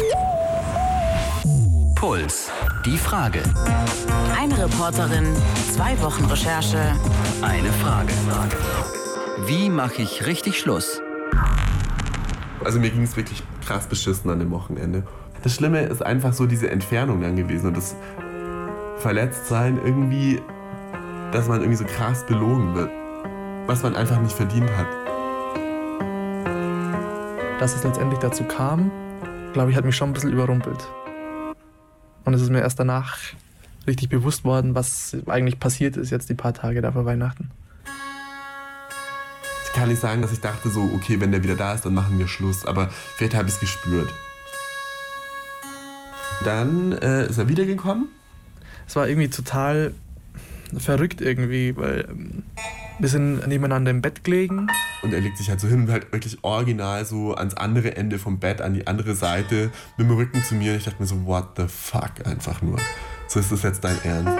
Puls. Die Frage. Eine Reporterin, 2 Wochen Recherche. Eine Frage. Wie mache ich richtig Schluss? Also mir ging es wirklich krass beschissen an dem Wochenende. Das Schlimme ist einfach so diese Entfernung dann gewesen und das Verletztsein irgendwie, dass man irgendwie so krass belogen wird, was man einfach nicht verdient hat. Dass es letztendlich dazu kam, glaube ich, hat mich schon ein bisschen überrumpelt. Und es ist mir erst danach richtig bewusst worden, was eigentlich passiert ist jetzt die paar Tage da vor Weihnachten. Ich kann nicht sagen, dass ich dachte so, okay, wenn der wieder da ist, dann machen wir Schluss. Aber vielleicht habe ich es gespürt. Dann ist er wiedergekommen. Es war irgendwie total verrückt irgendwie, weil wir sind nebeneinander im Bett gelegen Und er legt sich halt so hin und halt wirklich original so ans andere Ende vom Bett, an die andere Seite, mit dem Rücken zu mir. Und ich dachte mir so, what the fuck, einfach nur. So, ist das jetzt dein Ernst?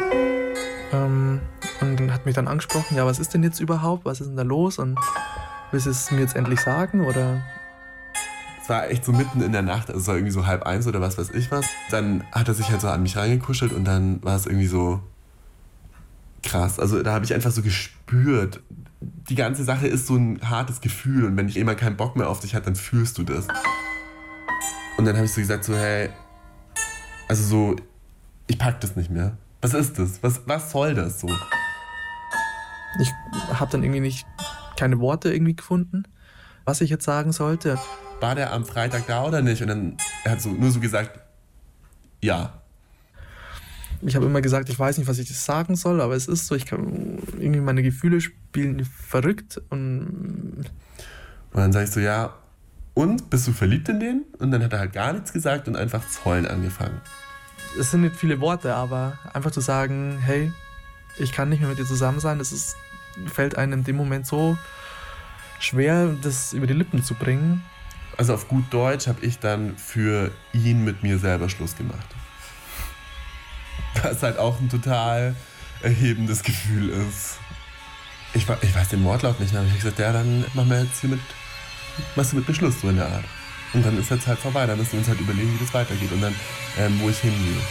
Und hat mich dann angesprochen, ja, was ist denn jetzt überhaupt? Was ist denn da los? Und willst du es mir jetzt endlich sagen, oder? Es war echt so mitten in der Nacht, also es war irgendwie so 12:30 oder was weiß ich was. Dann hat er sich halt so an mich reingekuschelt und dann war es irgendwie so krass. Also da habe ich einfach so gespürt, die ganze Sache ist so ein hartes Gefühl und wenn ich immer keinen Bock mehr auf dich hat, dann fühlst du das. Und dann habe ich so gesagt, so hey, also so, ich pack das nicht mehr. Was ist das? Was soll das so? Ich habe dann irgendwie keine Worte irgendwie gefunden, was ich jetzt sagen sollte. War der am Freitag da oder nicht? Und dann er hat nur so gesagt, ja. Ich habe immer gesagt, ich weiß nicht, was ich das sagen soll, aber es ist so, irgendwie meine Gefühle spielen verrückt. Und dann sage ich so, ja, und? Bist du verliebt in den? Und dann hat er halt gar nichts gesagt und einfach zu heulen angefangen. Es sind nicht viele Worte, aber einfach zu sagen, hey, ich kann nicht mehr mit dir zusammen sein, fällt einem in dem Moment so schwer, das über die Lippen zu bringen. Also auf gut Deutsch habe ich dann für ihn mit mir selber Schluss gemacht. Was halt auch ein total erhebendes Gefühl ist. Ich weiß den Wortlaut nicht mehr, aber ich habe gesagt, ja, dann machen wir jetzt machst du mit mir Schluss, so in der Art. Und dann ist jetzt halt vorbei, dann müssen wir uns halt überlegen, wie das weitergeht und dann, wo ich hingehe.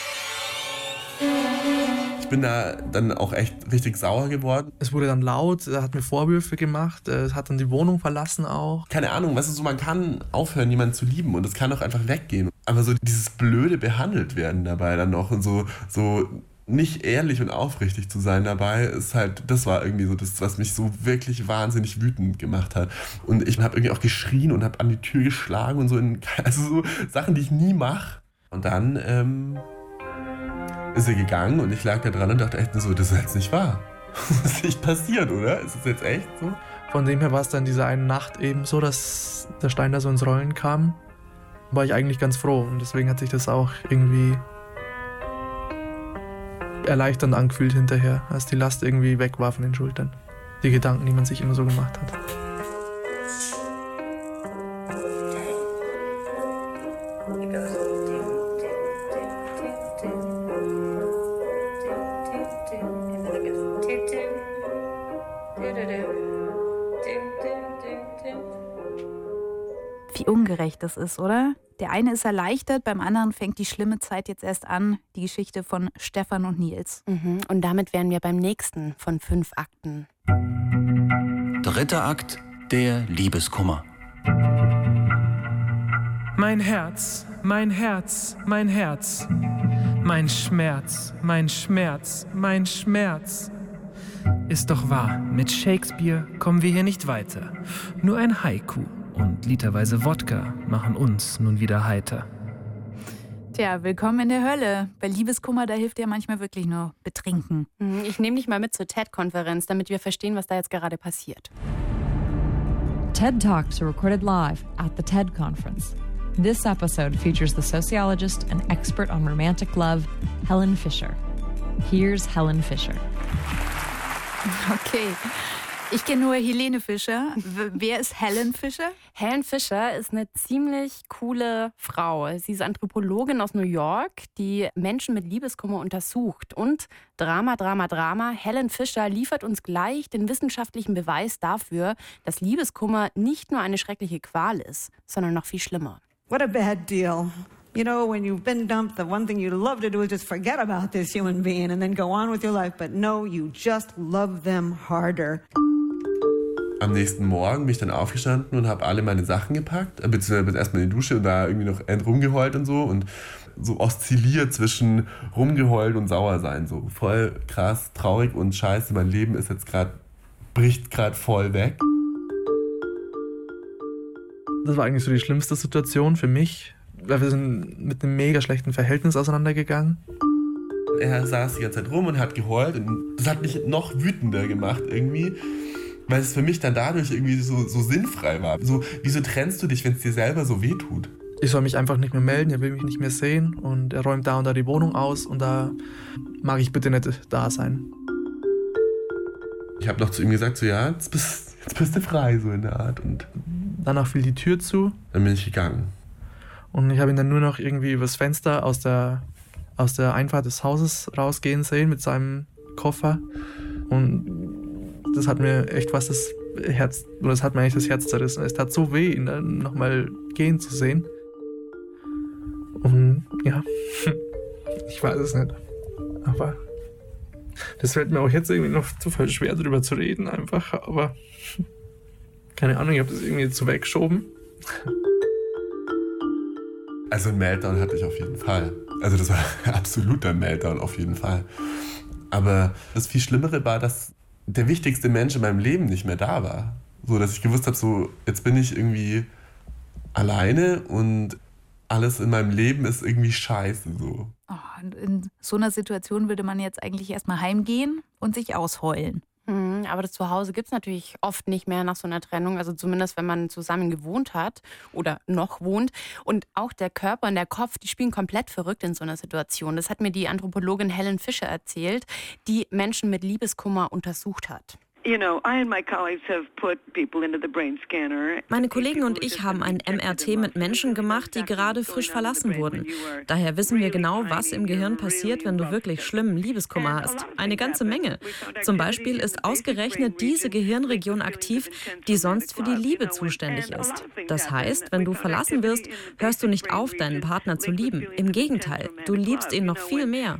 Ich bin da dann auch echt richtig sauer geworden. Es wurde dann laut, er hat mir Vorwürfe gemacht, er hat dann die Wohnung verlassen auch. Keine Ahnung, weißt du, so man kann aufhören, jemanden zu lieben und es kann auch einfach weggehen. Aber so dieses blöde behandelt werden dabei dann noch und so nicht ehrlich und aufrichtig zu sein dabei, ist halt, das war irgendwie so das, was mich so wirklich wahnsinnig wütend gemacht hat. Und ich habe irgendwie auch geschrien und habe an die Tür geschlagen und so, also so Sachen, die ich nie mache. Und dann ist er gegangen und ich lag da dran und dachte echt so, das ist jetzt nicht wahr. Das ist nicht passiert, oder? Ist es jetzt echt so? Von dem her war es dann diese eine Nacht eben so, dass der Stein da so ins Rollen kam. War ich eigentlich ganz froh und deswegen hat sich das auch irgendwie erleichternd angefühlt hinterher, als die Last irgendwie weg war von den Schultern. Die Gedanken, die man sich immer so gemacht hat. Wie ungerecht das ist, oder? Der eine ist erleichtert, beim anderen fängt die schlimme Zeit jetzt erst an. Die Geschichte von Stefan und Nils. Und damit wären wir beim nächsten von 5 Akten. 3. Akt, der Liebeskummer. Mein Herz, mein Herz, mein Herz. Mein Schmerz, mein Schmerz, mein Schmerz. Ist doch wahr, mit Shakespeare kommen wir hier nicht weiter. Nur ein Haiku und literweise Wodka machen uns nun wieder heiter. Tja, willkommen in der Hölle. Bei Liebeskummer, da hilft ja manchmal wirklich nur betrinken. Ich nehme dich mal mit zur TED-Konferenz, damit wir verstehen, was da jetzt gerade passiert. TED Talks are recorded live at the TED Conference. This episode features the sociologist and expert on romantic love, Helen Fisher. Here's Helen Fisher. Okay. Ich kenne nur Helene Fischer. Wer ist Helen Fisher? Helen Fisher ist eine ziemlich coole Frau. Sie ist Anthropologin aus New York, die Menschen mit Liebeskummer untersucht. Und Drama. Helen Fisher liefert uns gleich den wissenschaftlichen Beweis dafür, dass Liebeskummer nicht nur eine schreckliche Qual ist, sondern noch viel schlimmer. What a bad deal. You know, when you've been dumped, the one thing you love to do is just forget about this human being and then go on with your life. But no, you just love them harder. Am nächsten Morgen bin ich dann aufgestanden und habe alle meine Sachen gepackt, beziehungsweise erstmal in die Dusche und da irgendwie noch rumgeheult und so oszilliert zwischen rumgeheult und sauer sein, so voll krass, traurig und scheiße, mein Leben ist jetzt bricht gerade voll weg. Das war eigentlich so die schlimmste Situation für mich, weil wir sind mit einem mega schlechten Verhältnis auseinandergegangen. Er saß die ganze Zeit rum und hat geheult und das hat mich noch wütender gemacht irgendwie, weil es für mich dann dadurch irgendwie so sinnfrei war. So, wieso trennst du dich, wenn es dir selber so wehtut? Ich soll mich einfach nicht mehr melden, er will mich nicht mehr sehen und er räumt da und da die Wohnung aus und da mag ich bitte nicht da sein. Ich habe noch zu ihm gesagt, so ja, jetzt jetzt bist du frei, so in der Art. Und danach fiel die Tür zu. Dann bin ich gegangen. Und ich habe ihn dann nur noch irgendwie übers Fenster aus der Einfahrt des Hauses rausgehen sehen mit seinem Koffer. Und das hat mir echt das hat mir eigentlich das Herz zerrissen. Es tat so weh, ihn dann nochmal gehen zu sehen. Und ja, ich weiß es nicht. Aber das fällt mir auch jetzt irgendwie noch zu voll schwer, drüber zu reden einfach. Aber keine Ahnung, ich habe das irgendwie zu weggeschoben. Also ein Meltdown hatte ich auf jeden Fall. Also das war ein absoluter Meltdown auf jeden Fall. Aber das viel Schlimmere war, dass der wichtigste Mensch in meinem Leben nicht mehr da war. So, dass ich gewusst habe, so jetzt bin ich irgendwie alleine und alles in meinem Leben ist irgendwie scheiße. So. Oh, und in so einer Situation würde man jetzt eigentlich erstmal heimgehen und sich ausheulen. Aber das Zuhause gibt es natürlich oft nicht mehr nach so einer Trennung, also zumindest wenn man zusammen gewohnt hat oder noch wohnt. Und auch der Körper und der Kopf, die spielen komplett verrückt in so einer Situation. Das hat mir die Anthropologin Helen Fisher erzählt, die Menschen mit Liebeskummer untersucht hat. Meine Kollegen und ich haben ein MRT mit Menschen gemacht, die gerade frisch verlassen wurden. Daher wissen wir genau, was im Gehirn passiert, wenn du wirklich schlimmen Liebeskummer hast. Eine ganze Menge. Zum Beispiel ist ausgerechnet diese Gehirnregion aktiv, die sonst für die Liebe zuständig ist. Das heißt, wenn du verlassen wirst, hörst du nicht auf, deinen Partner zu lieben. Im Gegenteil, du liebst ihn noch viel mehr.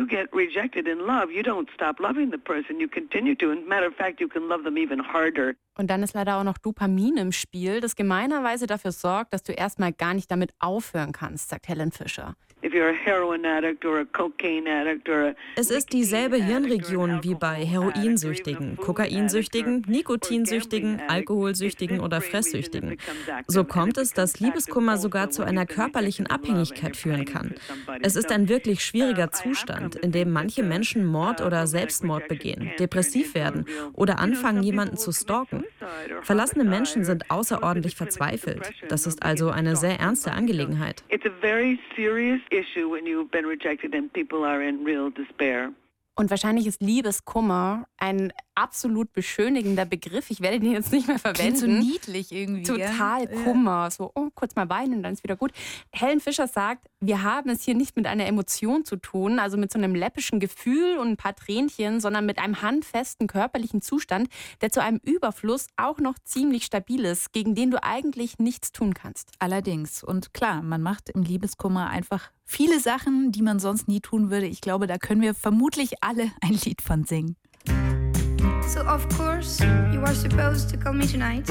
Und dann ist leider auch noch Dopamin im Spiel, das gemeinerweise dafür sorgt, dass du erstmal gar nicht damit aufhören kannst, sagt Helen Fisher. Es ist dieselbe Hirnregion wie bei Heroinsüchtigen, Kokainsüchtigen, Nikotinsüchtigen, Alkoholsüchtigen oder Fresssüchtigen. So kommt es, dass Liebeskummer sogar zu einer körperlichen Abhängigkeit führen kann. Es ist ein wirklich schwieriger Zustand, in dem manche Menschen Mord oder Selbstmord begehen, depressiv werden oder anfangen, jemanden zu stalken. Verlassene Menschen sind außerordentlich verzweifelt. Das ist also eine sehr ernste Angelegenheit. Und wahrscheinlich ist Liebeskummer ein absolut beschönigender Begriff. Ich werde den jetzt nicht mehr verwenden. Klingt so niedlich irgendwie. Total gell? Kummer. So, kurz mal weinen und dann ist wieder gut. Helen Fisher sagt, wir haben es hier nicht mit einer Emotion zu tun, also mit so einem läppischen Gefühl und ein paar Tränchen, sondern mit einem handfesten körperlichen Zustand, der zu einem Überfluss auch noch ziemlich stabil ist, gegen den du eigentlich nichts tun kannst. Allerdings. Und klar, man macht im Liebeskummer einfach viele Sachen, die man sonst nie tun würde. Ich glaube, da können wir vermutlich alle ein Lied von singen. So of course you are supposed to call me tonight.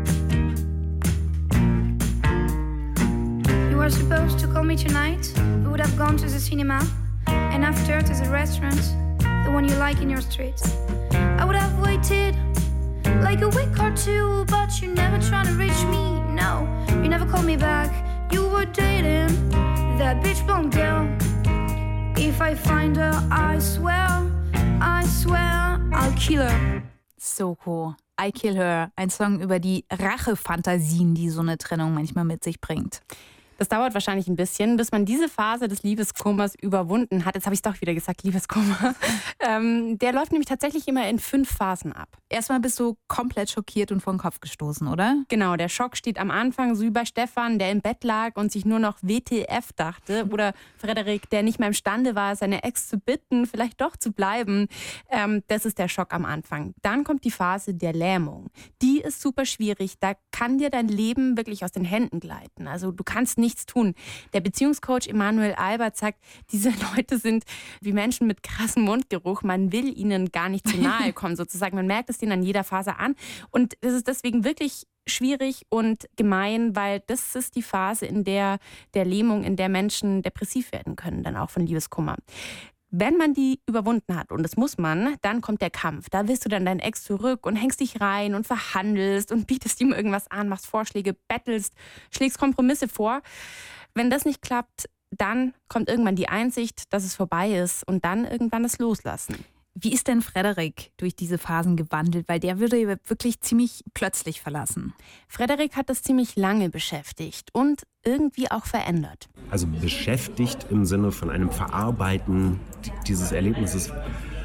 You are supposed to call me tonight. We would have gone to the cinema and after to the restaurant, the one you like in your street. I would have waited like a week or two, but you never try to reach me. No, you never called me back. You were dating that bitch blonde girl. If I find her, I swear I'll kill her. Soko, I Kill Her. Ein Song über die Rachefantasien, die so eine Trennung manchmal mit sich bringt. Das dauert wahrscheinlich ein bisschen, bis man diese Phase des Liebeskummers überwunden hat. Jetzt habe ich es doch wieder gesagt, Liebeskummer. Der läuft nämlich tatsächlich immer in 5 Phasen ab. Erstmal bist du komplett schockiert und vor den Kopf gestoßen, oder? Genau, der Schock steht am Anfang, so wie bei Stefan, der im Bett lag und sich nur noch WTF dachte. Oder Frederik, der nicht mehr imstande war, seine Ex zu bitten, vielleicht doch zu bleiben. Das ist der Schock am Anfang. Dann kommt die Phase der Lähmung. Die ist super schwierig. Da kann dir dein Leben wirklich aus den Händen gleiten. Also du kannst nichts tun. Der Beziehungscoach Emanuel Albert sagt, diese Leute sind wie Menschen mit krassem Mundgeruch. Man will ihnen gar nicht zu nahe kommen, sozusagen. Man merkt es denen an jeder Phase an. Und es ist deswegen wirklich schwierig und gemein, weil das ist die Phase der Lähmung, in der Menschen depressiv werden können, dann auch von Liebeskummer. Wenn man die überwunden hat, und das muss man, dann kommt der Kampf. Da willst du dann deinen Ex zurück und hängst dich rein und verhandelst und bietest ihm irgendwas an, machst Vorschläge, bettelst, schlägst Kompromisse vor. Wenn das nicht klappt, dann kommt irgendwann die Einsicht, dass es vorbei ist und dann irgendwann das Loslassen. Wie ist denn Frederik durch diese Phasen gewandelt? Weil der würde wirklich ziemlich plötzlich verlassen. Frederik hat das ziemlich lange beschäftigt und irgendwie auch verändert. Also beschäftigt im Sinne von einem Verarbeiten dieses Erlebnisses,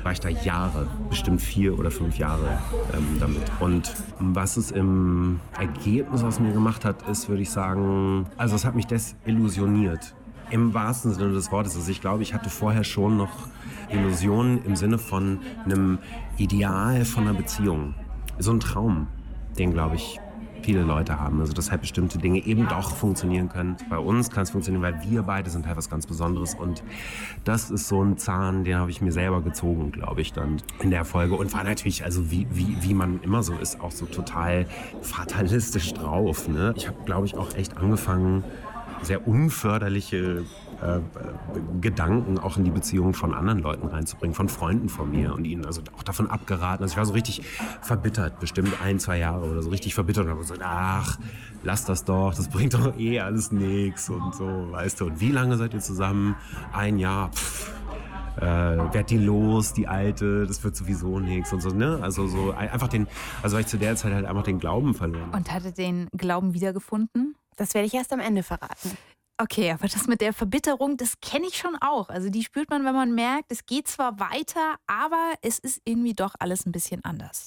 war ich da Jahre, bestimmt 4 oder 5 Jahre damit. Und was es im Ergebnis aus mir gemacht hat, ist, würde ich sagen, also es hat mich desillusioniert. Im wahrsten Sinne des Wortes. Also ich glaube, ich hatte vorher schon noch Illusionen im Sinne von einem Ideal von einer Beziehung. So ein Traum, den, glaube ich, viele Leute haben. Also dass halt bestimmte Dinge eben doch funktionieren können. Bei uns kann es funktionieren, weil wir beide sind halt was ganz Besonderes. Und das ist so ein Zahn, den habe ich mir selber gezogen, glaube ich, dann in der Folge. Und war natürlich, also wie man immer so ist, auch so total fatalistisch drauf. Ne? Ich habe, glaube ich, auch echt angefangen, sehr unförderliche Gedanken auch in die Beziehung von anderen Leuten reinzubringen, von Freunden von mir und ihnen also auch davon abgeraten. Also ich war so richtig verbittert, bestimmt 1, 2 Jahre oder so richtig verbittert und habe gesagt, ach, lass das doch, das bringt doch eh alles nichts und so, weißt du. Und wie lange seid ihr zusammen? 1 Jahr, werd die los, die Alte, das wird sowieso nichts und so, ne? Also so einfach weil ich zu der Zeit halt einfach den Glauben verloren. Und hatte den Glauben wiedergefunden? Das werde ich erst am Ende verraten. Okay, aber das mit der Verbitterung, das kenne ich schon auch. Also die spürt man, wenn man merkt, es geht zwar weiter, aber es ist irgendwie doch alles ein bisschen anders.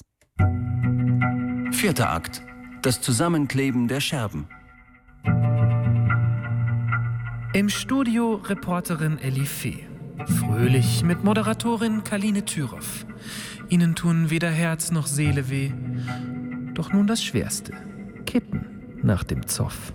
4. Akt. Das Zusammenkleben der Scherben. Im Studio Reporterin Elli Fee. Fröhlich mit Moderatorin Kaline Thüroff. Ihnen tun weder Herz noch Seele weh. Doch nun das Schwerste. Kippen nach dem Zoff.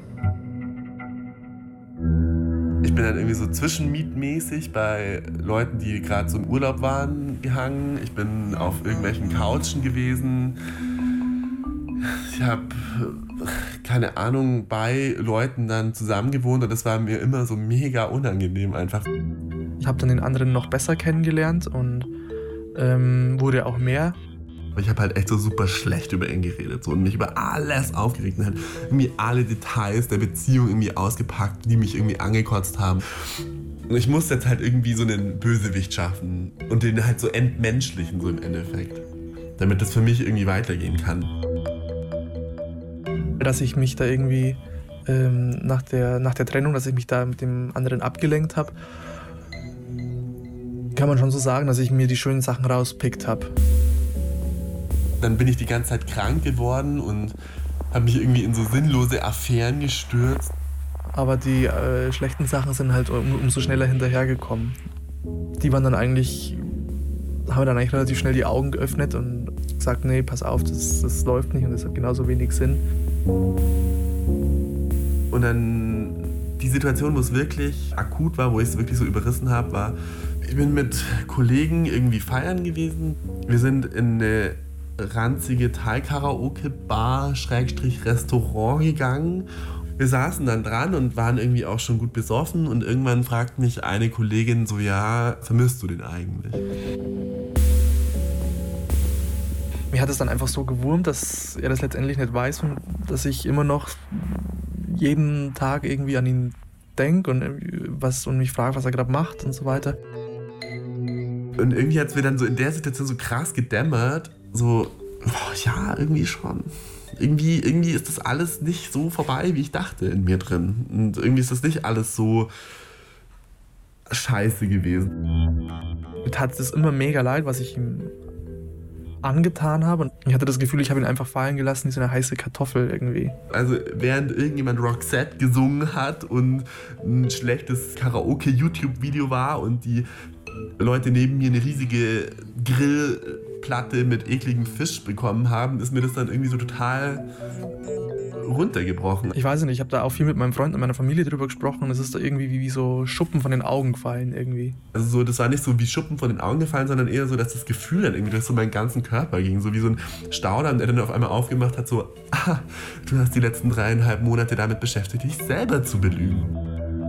Ich bin dann irgendwie so zwischenmietmäßig bei Leuten, die gerade so im Urlaub waren, gehangen. Ich bin auf irgendwelchen Couchen gewesen. Ich habe, keine Ahnung, bei Leuten dann zusammen gewohnt und das war mir immer so mega unangenehm einfach. Ich habe dann den anderen noch besser kennengelernt und wurde auch mehr. Ich habe halt echt so super schlecht über ihn geredet so, und mich über alles aufgeregt und halt irgendwie alle Details der Beziehung irgendwie ausgepackt, die mich irgendwie angekotzt haben. Und ich musste jetzt halt irgendwie so einen Bösewicht schaffen und den halt so entmenschlichen so im Endeffekt, damit das für mich irgendwie weitergehen kann. Dass ich mich da irgendwie nach der Trennung, dass ich mich da mit dem anderen abgelenkt habe, kann man schon so sagen, dass ich mir die schönen Sachen rauspickt habe. Dann bin ich die ganze Zeit krank geworden und habe mich irgendwie in so sinnlose Affären gestürzt. Aber die schlechten Sachen sind halt umso schneller hinterhergekommen. Die waren dann eigentlich, haben dann eigentlich relativ schnell die Augen geöffnet und gesagt, nee, pass auf, das läuft nicht und das hat genauso wenig Sinn. Und dann die Situation, wo es wirklich akut war, wo ich es wirklich so überrissen habe, war, ich bin mit Kollegen irgendwie feiern gewesen. Wir sind in eine ranzige Thai-Karaoke-Bar /Restaurant gegangen. Wir saßen dann dran und waren irgendwie auch schon gut besoffen und irgendwann fragt mich eine Kollegin so, ja, vermisst du den eigentlich? Mir hat es dann einfach so gewurmt, dass er das letztendlich nicht weiß und dass ich immer noch jeden Tag irgendwie an ihn denke und mich frage, was er gerade macht und so weiter. Und irgendwie hat es mir dann so in der Situation so krass gedämmert, so, ja, irgendwie schon. Irgendwie ist das alles nicht so vorbei, wie ich dachte in mir drin. Und irgendwie ist das nicht alles so scheiße gewesen. Mir tat es immer mega leid, was ich ihm angetan habe. Und ich hatte das Gefühl, ich habe ihn einfach fallen gelassen wie so eine heiße Kartoffel irgendwie. Also während irgendjemand Roxette gesungen hat und ein schlechtes Karaoke-YouTube-Video war und die Leute neben mir eine riesige Grillplatte mit ekligem Fisch bekommen haben, ist mir das dann irgendwie so total runtergebrochen. Ich weiß nicht, ich habe da auch viel mit meinem Freund und meiner Familie drüber gesprochen und es ist da irgendwie wie so Schuppen von den Augen gefallen irgendwie. Also so, das war nicht so wie Schuppen von den Augen gefallen, sondern eher so, dass das Gefühl dann irgendwie durch so meinen ganzen Körper ging, so wie so ein Staudamm, der dann auf einmal aufgemacht hat, so, du hast die letzten 3,5 Monate damit beschäftigt, dich selber zu belügen.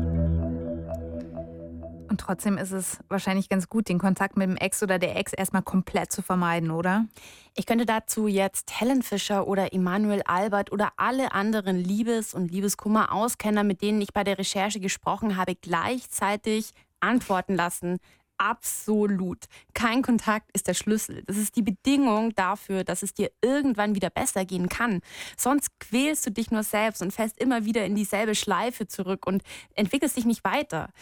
Und trotzdem ist es wahrscheinlich ganz gut, den Kontakt mit dem Ex oder der Ex erstmal komplett zu vermeiden, oder? Ich könnte dazu jetzt Helen Fischer oder Emanuel Albert oder alle anderen Liebes- und Liebeskummer-Auskenner, mit denen ich bei der Recherche gesprochen habe, gleichzeitig antworten lassen. Absolut. Kein Kontakt ist der Schlüssel. Das ist die Bedingung dafür, dass es dir irgendwann wieder besser gehen kann. Sonst quälst du dich nur selbst und fällst immer wieder in dieselbe Schleife zurück und entwickelst dich nicht weiter.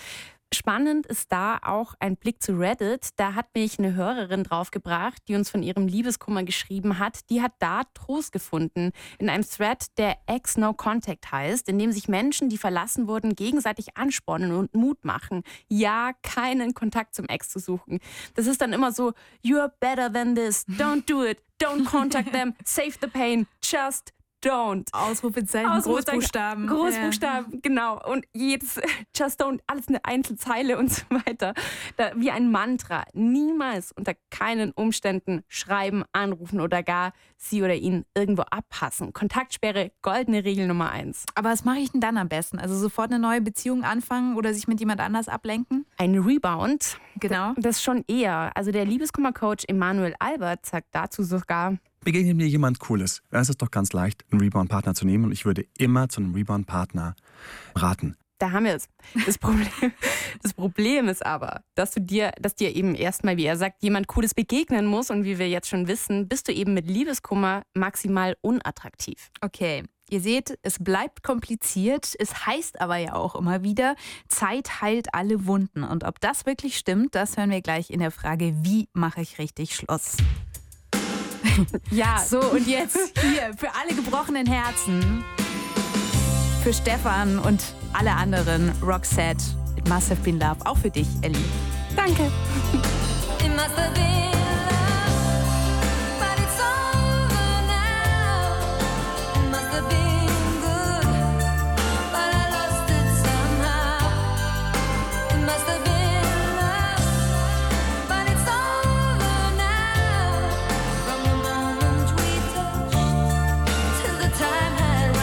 Spannend ist da auch ein Blick zu Reddit. Da hat mich eine Hörerin draufgebracht, die uns von ihrem Liebeskummer geschrieben hat. Die hat da Trost gefunden in einem Thread, der Ex No Contact heißt, in dem sich Menschen, die verlassen wurden, gegenseitig anspornen und Mut machen, ja, keinen Kontakt zum Ex zu suchen. Das ist dann immer so, you're better than this, don't do it, don't contact them, save the pain, just don't. Ausrufezeichen, Großbuchstaben. Großbuchstaben, genau. Und jedes just don't, alles eine Einzelzeile und so weiter. Wie ein Mantra. Niemals unter keinen Umständen schreiben, anrufen oder gar sie oder ihn irgendwo abpassen. Kontaktsperre, goldene Regel Nummer 1. Aber was mache ich denn dann am besten? Also sofort eine neue Beziehung anfangen oder sich mit jemand anders ablenken? Ein Rebound. Genau. Das schon eher. Also der Liebeskummer-Coach Emanuel Albert sagt dazu sogar: Begegnet mir jemand Cooles, dann ist es doch ganz leicht, einen Rebound-Partner zu nehmen. Und ich würde immer zu einem Rebound-Partner raten. Da haben wir es. Das Problem ist aber, dass dir eben erstmal, wie er sagt, jemand Cooles begegnen muss. Und wie wir jetzt schon wissen, bist du eben mit Liebeskummer maximal unattraktiv. Okay. Ihr seht, es bleibt kompliziert. Es heißt aber ja auch immer wieder, Zeit heilt alle Wunden. Und ob das wirklich stimmt, das hören wir gleich in der Frage, wie mache ich richtig Schluss? Ja. So, und jetzt hier für alle gebrochenen Herzen, für Stefan und alle anderen, Roxette, It Must Have Been Love. Auch für dich, Ellie. Danke. It must have been love, but it's over now. It must have been good, but I lost it somehow. It must have been love, but it's over now. From the moment we touched till the time had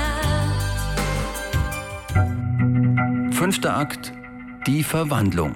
run out. 5. Akt, die Verwandlung.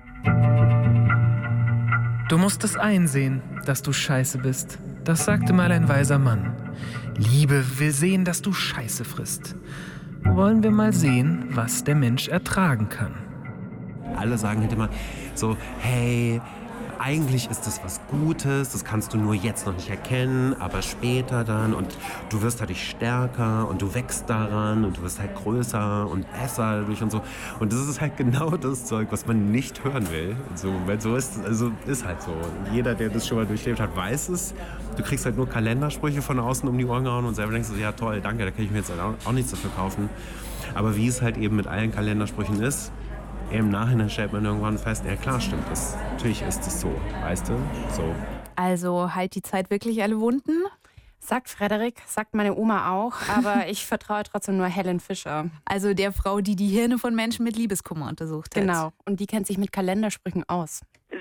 Du musst es einsehen, dass du scheiße bist. Das sagte mal ein weiser Mann. Liebe will sehen, dass du Scheiße frisst. Wollen wir mal sehen, was der Mensch ertragen kann. Alle sagen halt immer so, hey, eigentlich ist das was Gutes, das kannst du nur jetzt noch nicht erkennen, aber später dann und du wirst dadurch stärker und du wächst daran und du wirst halt größer und besser dadurch und so. Und das ist halt genau das Zeug, was man nicht hören will. So, weil so ist, also ist halt so. Jeder, der das schon mal durchlebt hat, weiß es. Du kriegst halt nur Kalendersprüche von außen um die Ohren gehauen und selber denkst du, ja toll, danke, da kann ich mir jetzt halt auch nichts dafür kaufen. Aber wie es halt eben mit allen Kalendersprüchen ist, im Nachhinein stellt man irgendwann fest, ja klar, stimmt das. Natürlich ist es so, weißt du? So. Also heilt die Zeit wirklich alle Wunden? Sagt Frederik, sagt meine Oma auch, aber ich vertraue trotzdem nur Helen Fischer. Also der Frau, die die Hirne von Menschen mit Liebeskummer untersucht hat. Genau, und die kennt sich mit Kalendersprüchen aus.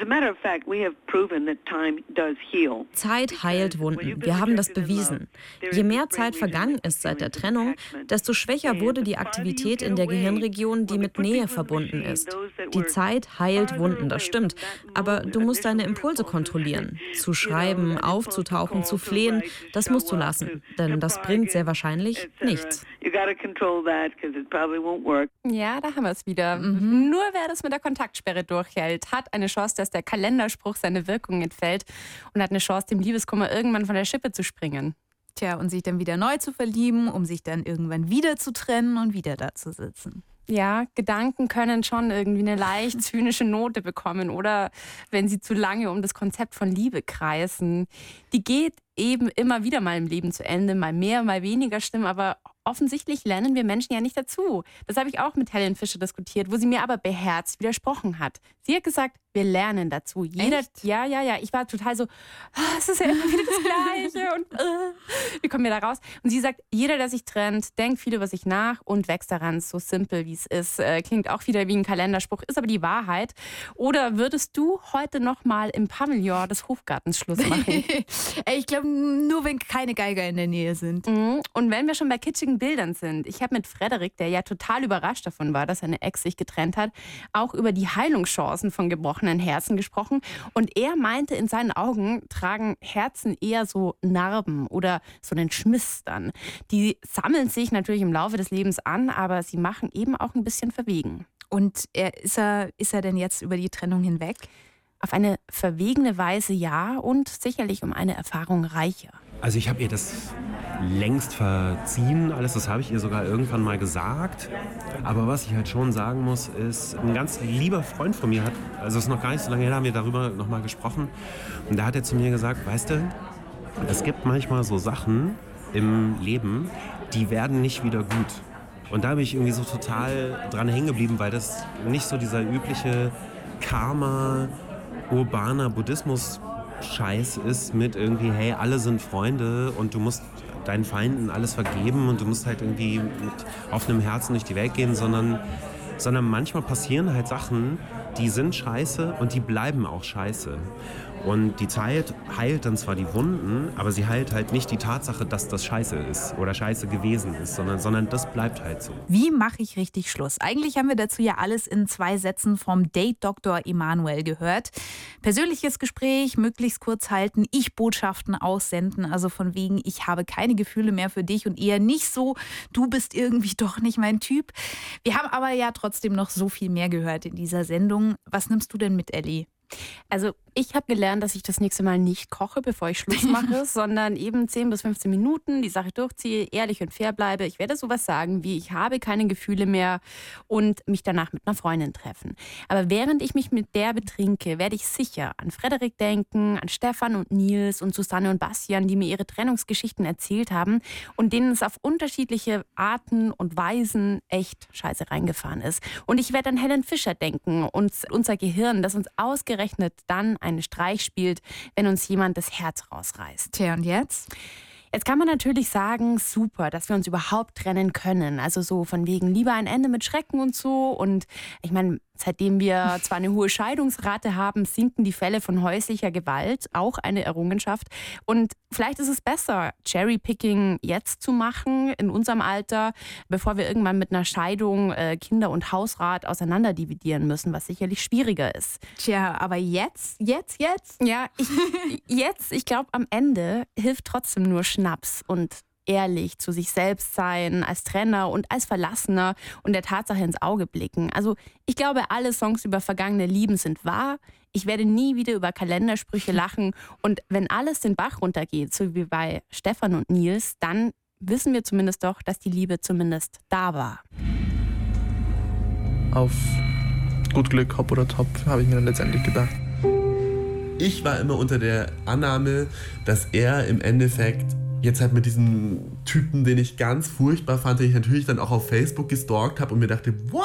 Zeit heilt Wunden. Wir haben das bewiesen. Je mehr Zeit vergangen ist seit der Trennung, desto schwächer wurde die Aktivität in der Gehirnregion, die mit Nähe verbunden ist. Die Zeit heilt Wunden, das stimmt. Aber du musst deine Impulse kontrollieren. Zu schreiben, aufzutauchen, zu flehen, das musst du lassen. Denn das bringt sehr wahrscheinlich nichts. Ja, da haben wir es wieder. Nur wer das mit der Kontaktsperre durchhält, hat eine Chance, dass der Kalenderspruch seine Wirkung entfällt und hat eine Chance, dem Liebeskummer irgendwann von der Schippe zu springen. Tja, und sich dann wieder neu zu verlieben, um sich dann irgendwann wieder zu trennen und wieder da zu sitzen. Ja, Gedanken können schon irgendwie eine leicht zynische Note bekommen oder wenn sie zu lange um das Konzept von Liebe kreisen. Die geht eben immer wieder mal im Leben zu Ende, mal mehr, mal weniger schlimm, aber offensichtlich lernen wir Menschen ja nicht dazu. Das habe ich auch mit Helen Fischer diskutiert, wo sie mir aber beherzt widersprochen hat. Sie hat gesagt, wir lernen dazu. Echt? Ja. Ich war total so, es ist ja immer wieder das Gleiche und wie kommen wir da raus? Und sie sagt, jeder, der sich trennt, denkt viel über sich nach und wächst daran, so simpel wie es ist. Klingt auch wieder wie ein Kalenderspruch, ist aber die Wahrheit. Oder würdest du heute noch mal im Pavillon des Hofgartens Schluss machen? Ich glaube, nur wenn keine Geiger in der Nähe sind. Und wenn wir schon bei kitschigen Bildern sind, ich habe mit Frederik, der ja total überrascht davon war, dass seine Ex sich getrennt hat, auch über die Heilungschancen von gebrochenen Herzen gesprochen. Und er meinte, in seinen Augen tragen Herzen eher so Narben oder so einen Schmiss dann. Die sammeln sich natürlich im Laufe des Lebens an, aber sie machen eben auch ein bisschen verwegen. Und ist er denn jetzt über die Trennung hinweg? Auf eine verwegene Weise ja und sicherlich um eine Erfahrung reicher. Also ich habe ihr das längst verziehen, alles, das habe ich ihr sogar irgendwann mal gesagt. Aber was ich halt schon sagen muss, ist, ein ganz lieber Freund von mir hat, also es ist noch gar nicht so lange her, haben wir darüber nochmal gesprochen. Und da hat er zu mir gesagt, weißt du, es gibt manchmal so Sachen im Leben, die werden nicht wieder gut. Und da bin ich irgendwie so total dran hängen geblieben, weil das nicht so dieser übliche Karma, urbaner Buddhismus-Scheiß ist mit irgendwie, hey, alle sind Freunde und du musst deinen Feinden alles vergeben und du musst halt irgendwie mit offenem Herzen durch die Welt gehen, sondern manchmal passieren halt Sachen, die sind scheiße und die bleiben auch scheiße. Und die Zeit heilt dann zwar die Wunden, aber sie heilt halt nicht die Tatsache, dass das scheiße ist oder scheiße gewesen ist, sondern das bleibt halt so. Wie mache ich richtig Schluss? Eigentlich haben wir dazu ja alles in 2 Sätzen vom Date-Doktor Emanuel gehört. Persönliches Gespräch, möglichst kurz halten, Ich-Botschaften aussenden, also von wegen, ich habe keine Gefühle mehr für dich und eher nicht so, du bist irgendwie doch nicht mein Typ. Wir haben aber ja trotzdem noch so viel mehr gehört in dieser Sendung. Was nimmst du denn mit, Elli? Also ich habe gelernt, dass ich das nächste Mal nicht koche, bevor ich Schluss mache, sondern eben 10 bis 15 Minuten die Sache durchziehe, ehrlich und fair bleibe. Ich werde sowas sagen wie, ich habe keine Gefühle mehr und mich danach mit einer Freundin treffen. Aber während ich mich mit der betrinke, werde ich sicher an Frederik denken, an Stefan und Nils und Susanne und Bastian, die mir ihre Trennungsgeschichten erzählt haben und denen es auf unterschiedliche Arten und Weisen echt scheiße reingefahren ist. Und ich werde an Helen Fischer denken und unser Gehirn, das uns ausgerechnet dann einen Streich spielt, wenn uns jemand das Herz rausreißt. Tja, und jetzt? Jetzt kann man natürlich sagen, super, dass wir uns überhaupt trennen können. Also so von wegen lieber ein Ende mit Schrecken und so. Und ich meine, seitdem wir zwar eine hohe Scheidungsrate haben, sinken die Fälle von häuslicher Gewalt, auch eine Errungenschaft. Und vielleicht ist es besser, Cherrypicking jetzt zu machen, in unserem Alter, bevor wir irgendwann mit einer Scheidung Kinder- und Hausrat auseinanderdividieren müssen, was sicherlich schwieriger ist. Tja, aber jetzt? Ja, ich glaube, am Ende hilft trotzdem nur Schnaps und ehrlich zu sich selbst sein, als Trenner und als Verlassener und der Tatsache ins Auge blicken. Also ich glaube, alle Songs über vergangene Lieben sind wahr. Ich werde nie wieder über Kalendersprüche lachen. Und wenn alles den Bach runtergeht, so wie bei Stefan und Nils, dann wissen wir zumindest doch, dass die Liebe zumindest da war. Auf gut Glück, hopp oder top, habe ich mir dann letztendlich gedacht. Ich war immer unter der Annahme, dass er im Endeffekt jetzt halt mit diesem Typen, den ich ganz furchtbar fand, den ich natürlich dann auch auf Facebook gestalkt habe und mir dachte, what?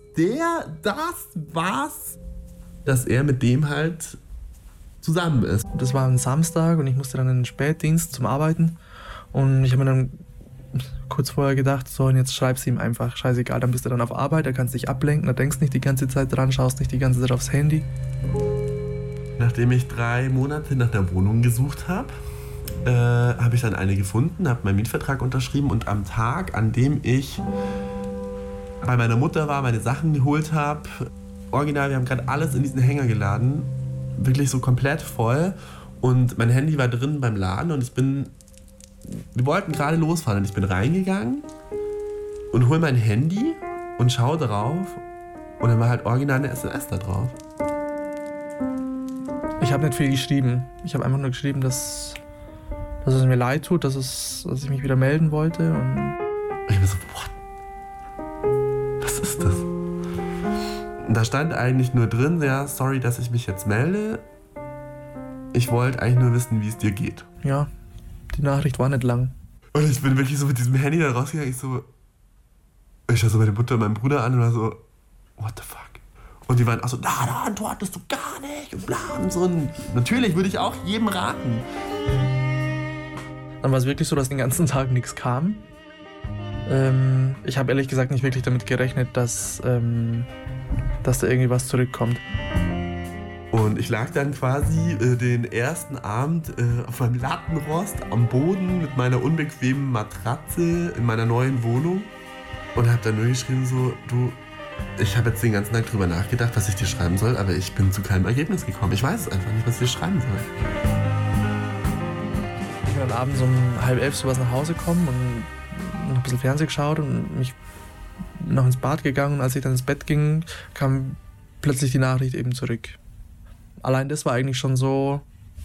Was? Dass er mit dem halt zusammen ist. Das war ein Samstag und ich musste dann in den Spätdienst zum Arbeiten und ich habe mir dann kurz vorher gedacht, so und jetzt schreibst du ihm einfach, scheißegal, dann bist du dann auf Arbeit, da kannst du dich ablenken, da denkst nicht die ganze Zeit dran, schaust nicht die ganze Zeit aufs Handy. Nachdem ich 3 Monate nach der Wohnung gesucht habe, habe ich dann eine gefunden, habe meinen Mietvertrag unterschrieben und am Tag, an dem ich bei meiner Mutter war, meine Sachen geholt habe, original, wir haben gerade alles in diesen Hänger geladen, wirklich so komplett voll und mein Handy war drin beim Laden und wir wollten gerade losfahren und ich bin reingegangen und hol mein Handy und schaue drauf und dann war halt original eine SMS da drauf. Ich habe nicht viel geschrieben, ich habe einfach nur geschrieben, dass es mir leid tut, dass ich mich wieder melden wollte. Und ich bin so, what? Was ist das? Und da stand eigentlich nur drin, ja, sorry, dass ich mich jetzt melde. Ich wollte eigentlich nur wissen, wie es dir geht. Ja, die Nachricht war nicht lang. Und ich bin wirklich so mit diesem Handy da rausgegangen. Ich schaue so meine Mutter und meinen Bruder an und war so, what the fuck? Und die waren auch so, da antwortest du gar nicht und bla und so. Und natürlich würde ich auch jedem raten. Dann war es wirklich so, dass den ganzen Tag nichts kam. Ich habe ehrlich gesagt nicht wirklich damit gerechnet, dass da irgendwie was zurückkommt. Und ich lag dann quasi den ersten Abend auf meinem Lattenrost am Boden mit meiner unbequemen Matratze in meiner neuen Wohnung und habe dann nur geschrieben so, du, ich habe jetzt den ganzen Tag drüber nachgedacht, was ich dir schreiben soll, aber ich bin zu keinem Ergebnis gekommen. Ich weiß einfach nicht, was ich dir schreiben soll. Ich bin dann abends um 10:30 sowas nach Hause gekommen und noch ein bisschen Fernsehen geschaut und mich noch ins Bad gegangen. Und als ich dann ins Bett ging, kam plötzlich die Nachricht eben zurück. allein das war eigentlich schon so,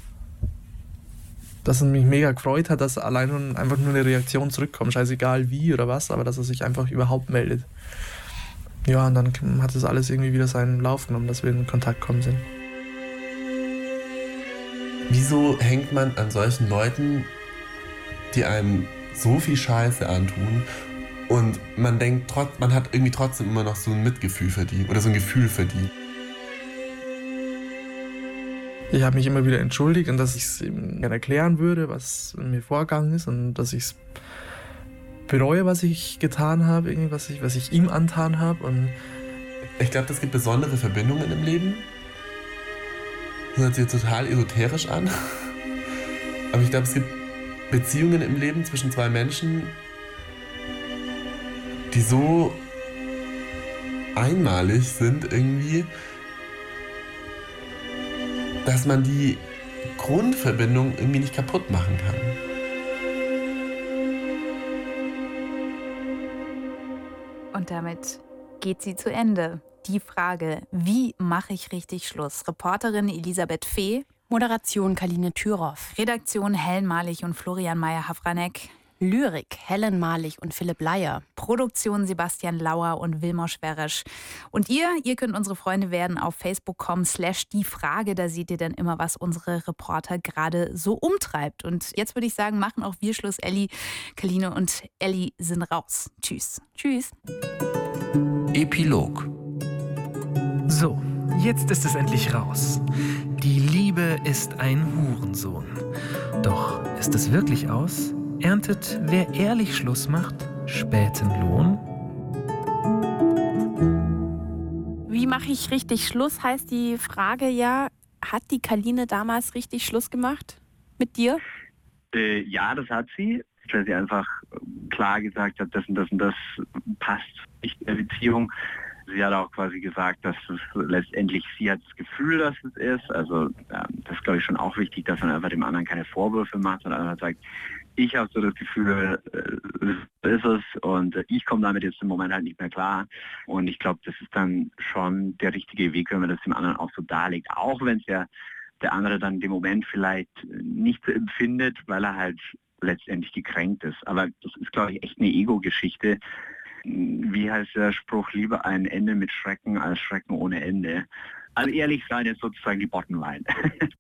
dass es mich mega gefreut hat, dass allein schon einfach nur eine Reaktion zurückkommt, scheißegal wie oder was, aber dass er sich einfach überhaupt meldet. Ja, und dann hat das alles irgendwie wieder seinen Lauf genommen, dass wir in Kontakt gekommen sind. Wieso hängt man an solchen Leuten, die einem so viel Scheiße antun und man denkt, man hat irgendwie trotzdem immer noch so ein Mitgefühl für die oder so ein Gefühl für die? Ich habe mich immer wieder entschuldigt und dass ich es ihm gerne erklären würde, was mir vorgegangen ist und dass ich es bereue, was ich getan habe, irgendwie, was ich ihm angetan habe. Und ich glaube, es gibt besondere Verbindungen im Leben. Das hört sich total esoterisch an. Aber ich glaube, es gibt Beziehungen im Leben zwischen zwei Menschen, die so einmalig sind irgendwie, dass man die Grundverbindung irgendwie nicht kaputt machen kann. Und damit geht sie zu Ende. Die Frage, wie mache ich richtig Schluss? Reporterin Elisabeth Fee. Moderation Kaline Thüroff. Redaktion Helen Malich und Florian Meyer-Havranek. Lyrik Helen Malich und Philipp Leier. Produktion Sebastian Lauer und Wilmar Schweresch. Und ihr könnt unsere Freunde werden auf facebook.com/diefrage. Da seht ihr dann immer, was unsere Reporter gerade so umtreibt. Und jetzt würde ich sagen, machen auch wir Schluss. Elli, Kaline und Elli sind raus. Tschüss. Tschüss. Epilog. So, jetzt ist es endlich raus. Die Liebe ist ein Hurensohn. Doch ist es wirklich aus? Erntet, wer ehrlich Schluss macht, späten Lohn? Wie mache ich richtig Schluss, heißt die Frage ja. Hat die Kaline damals richtig Schluss gemacht mit dir? Ja, das hat sie. Weil sie einfach klar gesagt hat, das und das und das passt nicht in der Beziehung. Sie hat auch quasi gesagt, dass es letztendlich, sie hat das Gefühl, dass es ist. Also das ist, glaube ich, schon auch wichtig, dass man einfach dem anderen keine Vorwürfe macht, sondern einfach sagt, ich habe so das Gefühl, das ist es und ich komme damit jetzt im Moment halt nicht mehr klar. Und ich glaube, das ist dann schon der richtige Weg, wenn man das dem anderen auch so darlegt. Auch wenn es ja der andere dann in dem Moment vielleicht nicht so empfindet, weil er halt letztendlich gekränkt ist. Aber das ist, glaube ich, echt eine Ego-Geschichte. Wie heißt der Spruch, lieber ein Ende mit Schrecken als Schrecken ohne Ende. Also ehrlich sein ist sozusagen die Bottomline.